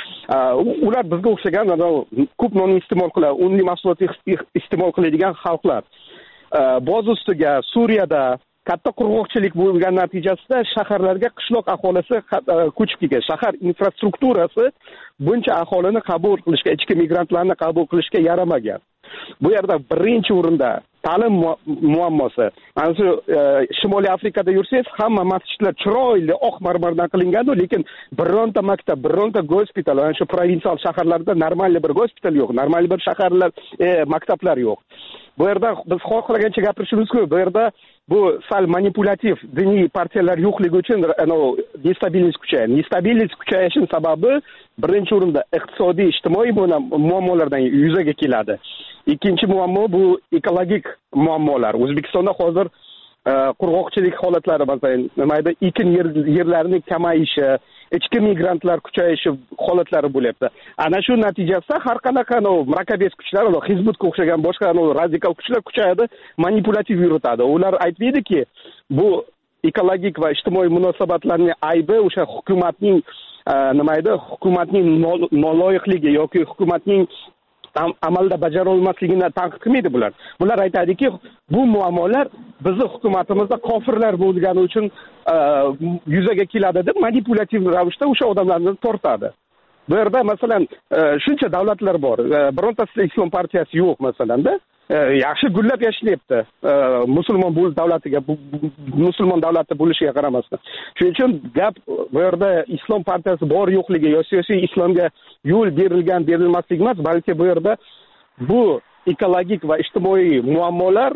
Ular bizga o'xshagan ko'p non iste'mol qiladi, unli mahsulot iste'mol qiladigan xalqlar. Boz ustiga Suriyada katta qurg'oqchilik bo'lgan natijasida shaharlarga qishloq aholisi ko'chib kelgan. Shahar infrastrukturasi buncha aholini qabul qilishga, ichki migrantlarni qabul qilishga yaramagan. Bu yerda birinchi o'rinda ta'lim muammosi. Mana shu Shimoliy Afrikada yursangiz, hamma masjidlar chiroyli oq marmardan qilingan, lekin bironta maktab, bironta gospital, mana shu provinsial shaharlarda normal bir gospital yo'q, normal bir shaharlar, e, maktablar yo'q. Bu yerda biz xohlagancha gapirishimiz-ku, bu yerda bu sal manipulyativ diniy partiyalar yo'qligi uchun nestabillik kuchayadi. Nestabillik kuchayishning sababi birinchi o'rinda iqtisodiy, ijtimoiy muammolardan yuzaga keladi. Ikkinchi muammo bu ekologik muammolar. O'zbekistonda hozir qurg'oqchilik holatlari, masalan, nima edi, ekin yerlarining kamayishi, ichki migrantlar kuchayishi holatlari bo'lyapti. Ana shu natijasida har qanaqa murakkabiyat kuchlar, Hizbutga o'xshagan boshqa radikal kuchlar kuchayadi, manipulyativ yuritadi. Ular aytmaydiki, bu ekologik va ijtimoiy munosabatlarning aybi o'sha hukumatning nima edi, hukumatning noloyiqligi yoki hukumatning amalda bajara olmasligini tanqid qilmaydi bular. Bular aytadiki, bu muammolar bizning hukumatimizda kofirlar bo'lgani uchun yuzaga keladi deb manipulyativ ravishda o'sha odamlarni tortadi. Bu yerda masalan shuncha davlatlar bor. Birontasida islom partiyasi yo'q masalanda. Yaxshi gullab yashayapti. Musulmon bo'l davlatiga, musulmon davlati bo'lishiga qaramasdan. Shuning uchun gap bu yerda islom partiyasi bor yo'qligi yoki siyosiy islomga yo'l berilgan, berilmasligi emas, balki bu yerda bu ekologik va ijtimoiy muammolar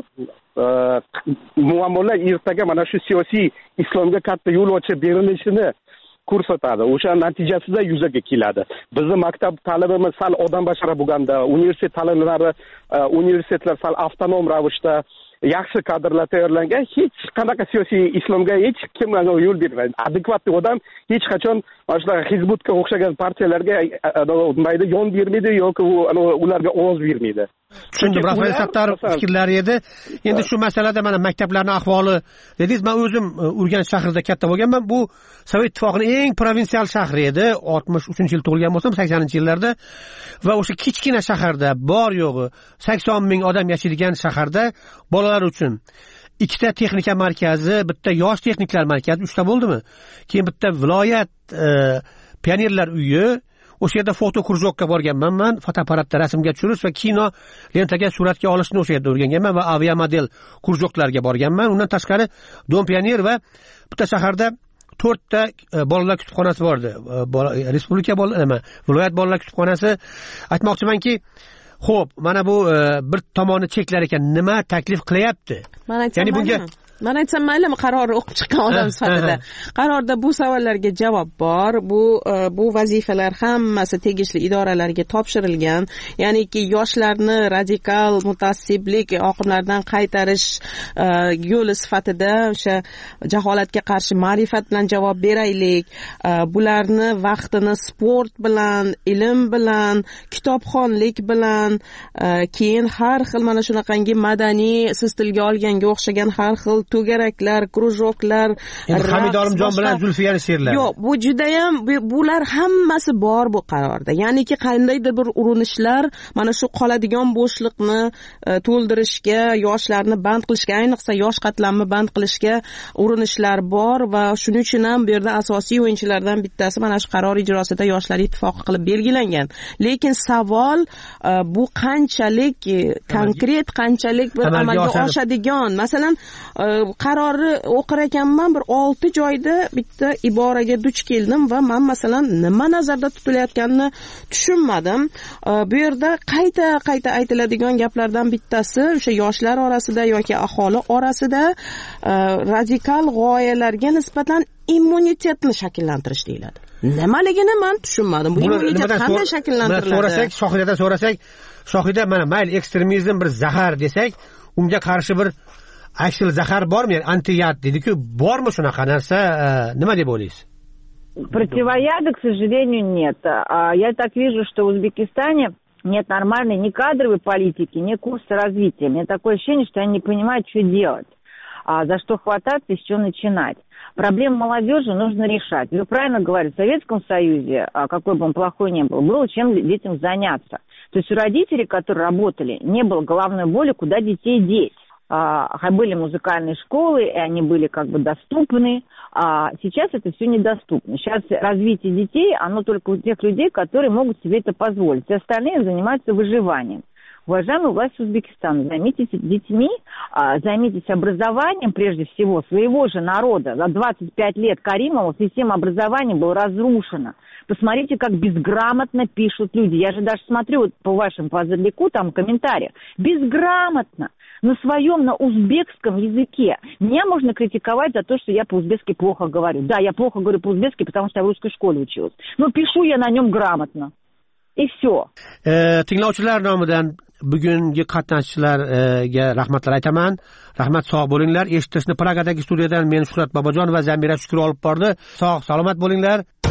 muammolar ertaga mana shu siyosiy islomga katta yo'l ochib berilishini ko'rsatadi. O'sha natijasida yuzaga keladi. Bizning maktab ta'limimiz sal odambashara bo'lganda, universitet ta'limlari, universitetlar sal avtonom ravishda yaxshi kadrlar tayyorlangan, hech qanaqa siyosiy islomga hech kim yo'l bermaydi. Adekvatli odam hech qachon mana shu Hizbutga o'xshagan partiyalarga mayda yon bermaydi yoki ularga ovoz bermaydi. Tushundim, Rafael Sattorov fikrlari edi. Endi shu masalada mana maktablarning ahvoli dedingiz, men o'zim Urganch shahrida katta bo'lganman. Bu Sovet ittifoqining eng provinsial shahri edi. oltmish uchinchi yil tug'ilgan bo'lsam, saksoninchi yillarda va o'sha kichkina shaharda bor yo'g'i sakson ming odam yashaydigan shaharda bolalar uchun ikkita texnika markazi, bitta yosh texniklar markazi, uchta bo'ldimi? Keyin bitta viloyat pionerlar uyi, o'sha yerda foto krujokka borganman men, fotoapparatda rasmga tushirish va kino lentaga suratga olishni o'sha yerda o'rganganman va aviamodel krujoklarga borganman. Undan tashqari Dom pioner va bitta shaharda to'rtta bolalar kutubxonasi bor edi. Respublika bolalar, nima, viloyat bolalar kutubxonasi. Aytmoqchimanki, xo'p, mana bu bir tomoni cheklar ekan, nima taklif qilyapti? Ya'ni bunga Men aytsam maylimi, qarorni o'qib chiqqan odam sifatida. Qarorda bu savollarga javob bor. Bu bu vazifalar hammasi tegishli idoralarga topshirilgan. Ya'niki yoshlarni radikal mutaassiblik oqimlaridan qaytarish yo'li sifatida o'sha jaholatga qarshi ma'rifat bilan javob beraylik. Bularni vaqtini sport bilan, ilm bilan, kitobxonlik bilan, keyin har xil mana shunaqangi madaniy, siz tilga olganga o'xshagan har xil to'garaklar, krujoklar, Hamid Olimjon bilan Zulfiyaning she'rlari. Yo'q, bu juda ham bular hammasi bor bu qarorda. Ya'niki qandaydir bir urinishlar mana shu qoladigan bo'shliqni to'ldirishga, yoshlarni band qilishga, ayniqsa yosh qatlamni band qilishga urinishlar bor va shuning uchun ham bu yerda asosiy o'yinchilardan bittasi mana shu qaror ijrosida Yoshlar ittifoqi qilib belgilangan. Lekin savol bu qanchalik konkret, qanchalik bir amalga oshadigan. Masalan, qarorni o'qir ekanman, bir olti joyda bitta iboraga duch keldim va men masalan nima nazarda tutilayotganini tushunmadim. Bu yerda qayta qayta aytiladigan gaplardan bittasi o'sha yoshlar orasida yoki aholi orasida radikal g'oyalarga nisbatan immunitetni shakllantirish deyiladi. Nimaligini men tushunmadim. Bu immunitet qanday shakllantiriladi? So'rasak, Shohidadan so'rasak, Shohida mana mayli ekstremizm bir zahar desak, unga qarshi bir aksil zahar bormi? Yani antiyad dedi-ku, bormi shunaqa narsa? Nima deb o'ylaysiz? Противояда, к сожалению, нет. Я так вижу, что в Узбекистане нет нормальной ни кадровой политики, ни курса развития. У меня такое ощущение, что они не понимают, что делать, за что хвататься и с чего начинать. Проблему молодежи нужно решать. Вы правильно говорите, в Советском Союзе, какой бы он плохой ни был, было чем детям заняться. То есть у родителей, которые работали, не было головной боли, куда детей деть. А, были музыкальные школы, и они были как бы доступны. А сейчас это все недоступно. Сейчас развитие детей, оно только у тех людей, которые могут себе это позволить. Все остальные занимаются выживанием. уважаемая власть Узбекистана, займитесь детьми, займитесь образованием, прежде всего, своего же народа. За двадцать пять лет Каримова система образования была разрушена. Посмотрите, как безграмотно пишут люди. Я же даже смотрю вот по вашим позадлику, там комментариях. Безграмотно. На своем, на узбекском языке. Меня можно критиковать за то, что я по-узбекски плохо говорю. Да, я плохо говорю по-узбекски, потому что я в русской школе училась. Но пишу я на нем грамотно. И все. Tinglovchilar nomidan bugungi qatnashchilarga rahmatlar aytaman. Rahmat, sog' bo'linglar. Eshitishni Pragadagi studiyadan men Shuhrat Bobojon va Zamira Shukur olib bordi. Sog' salomat bo'linglar.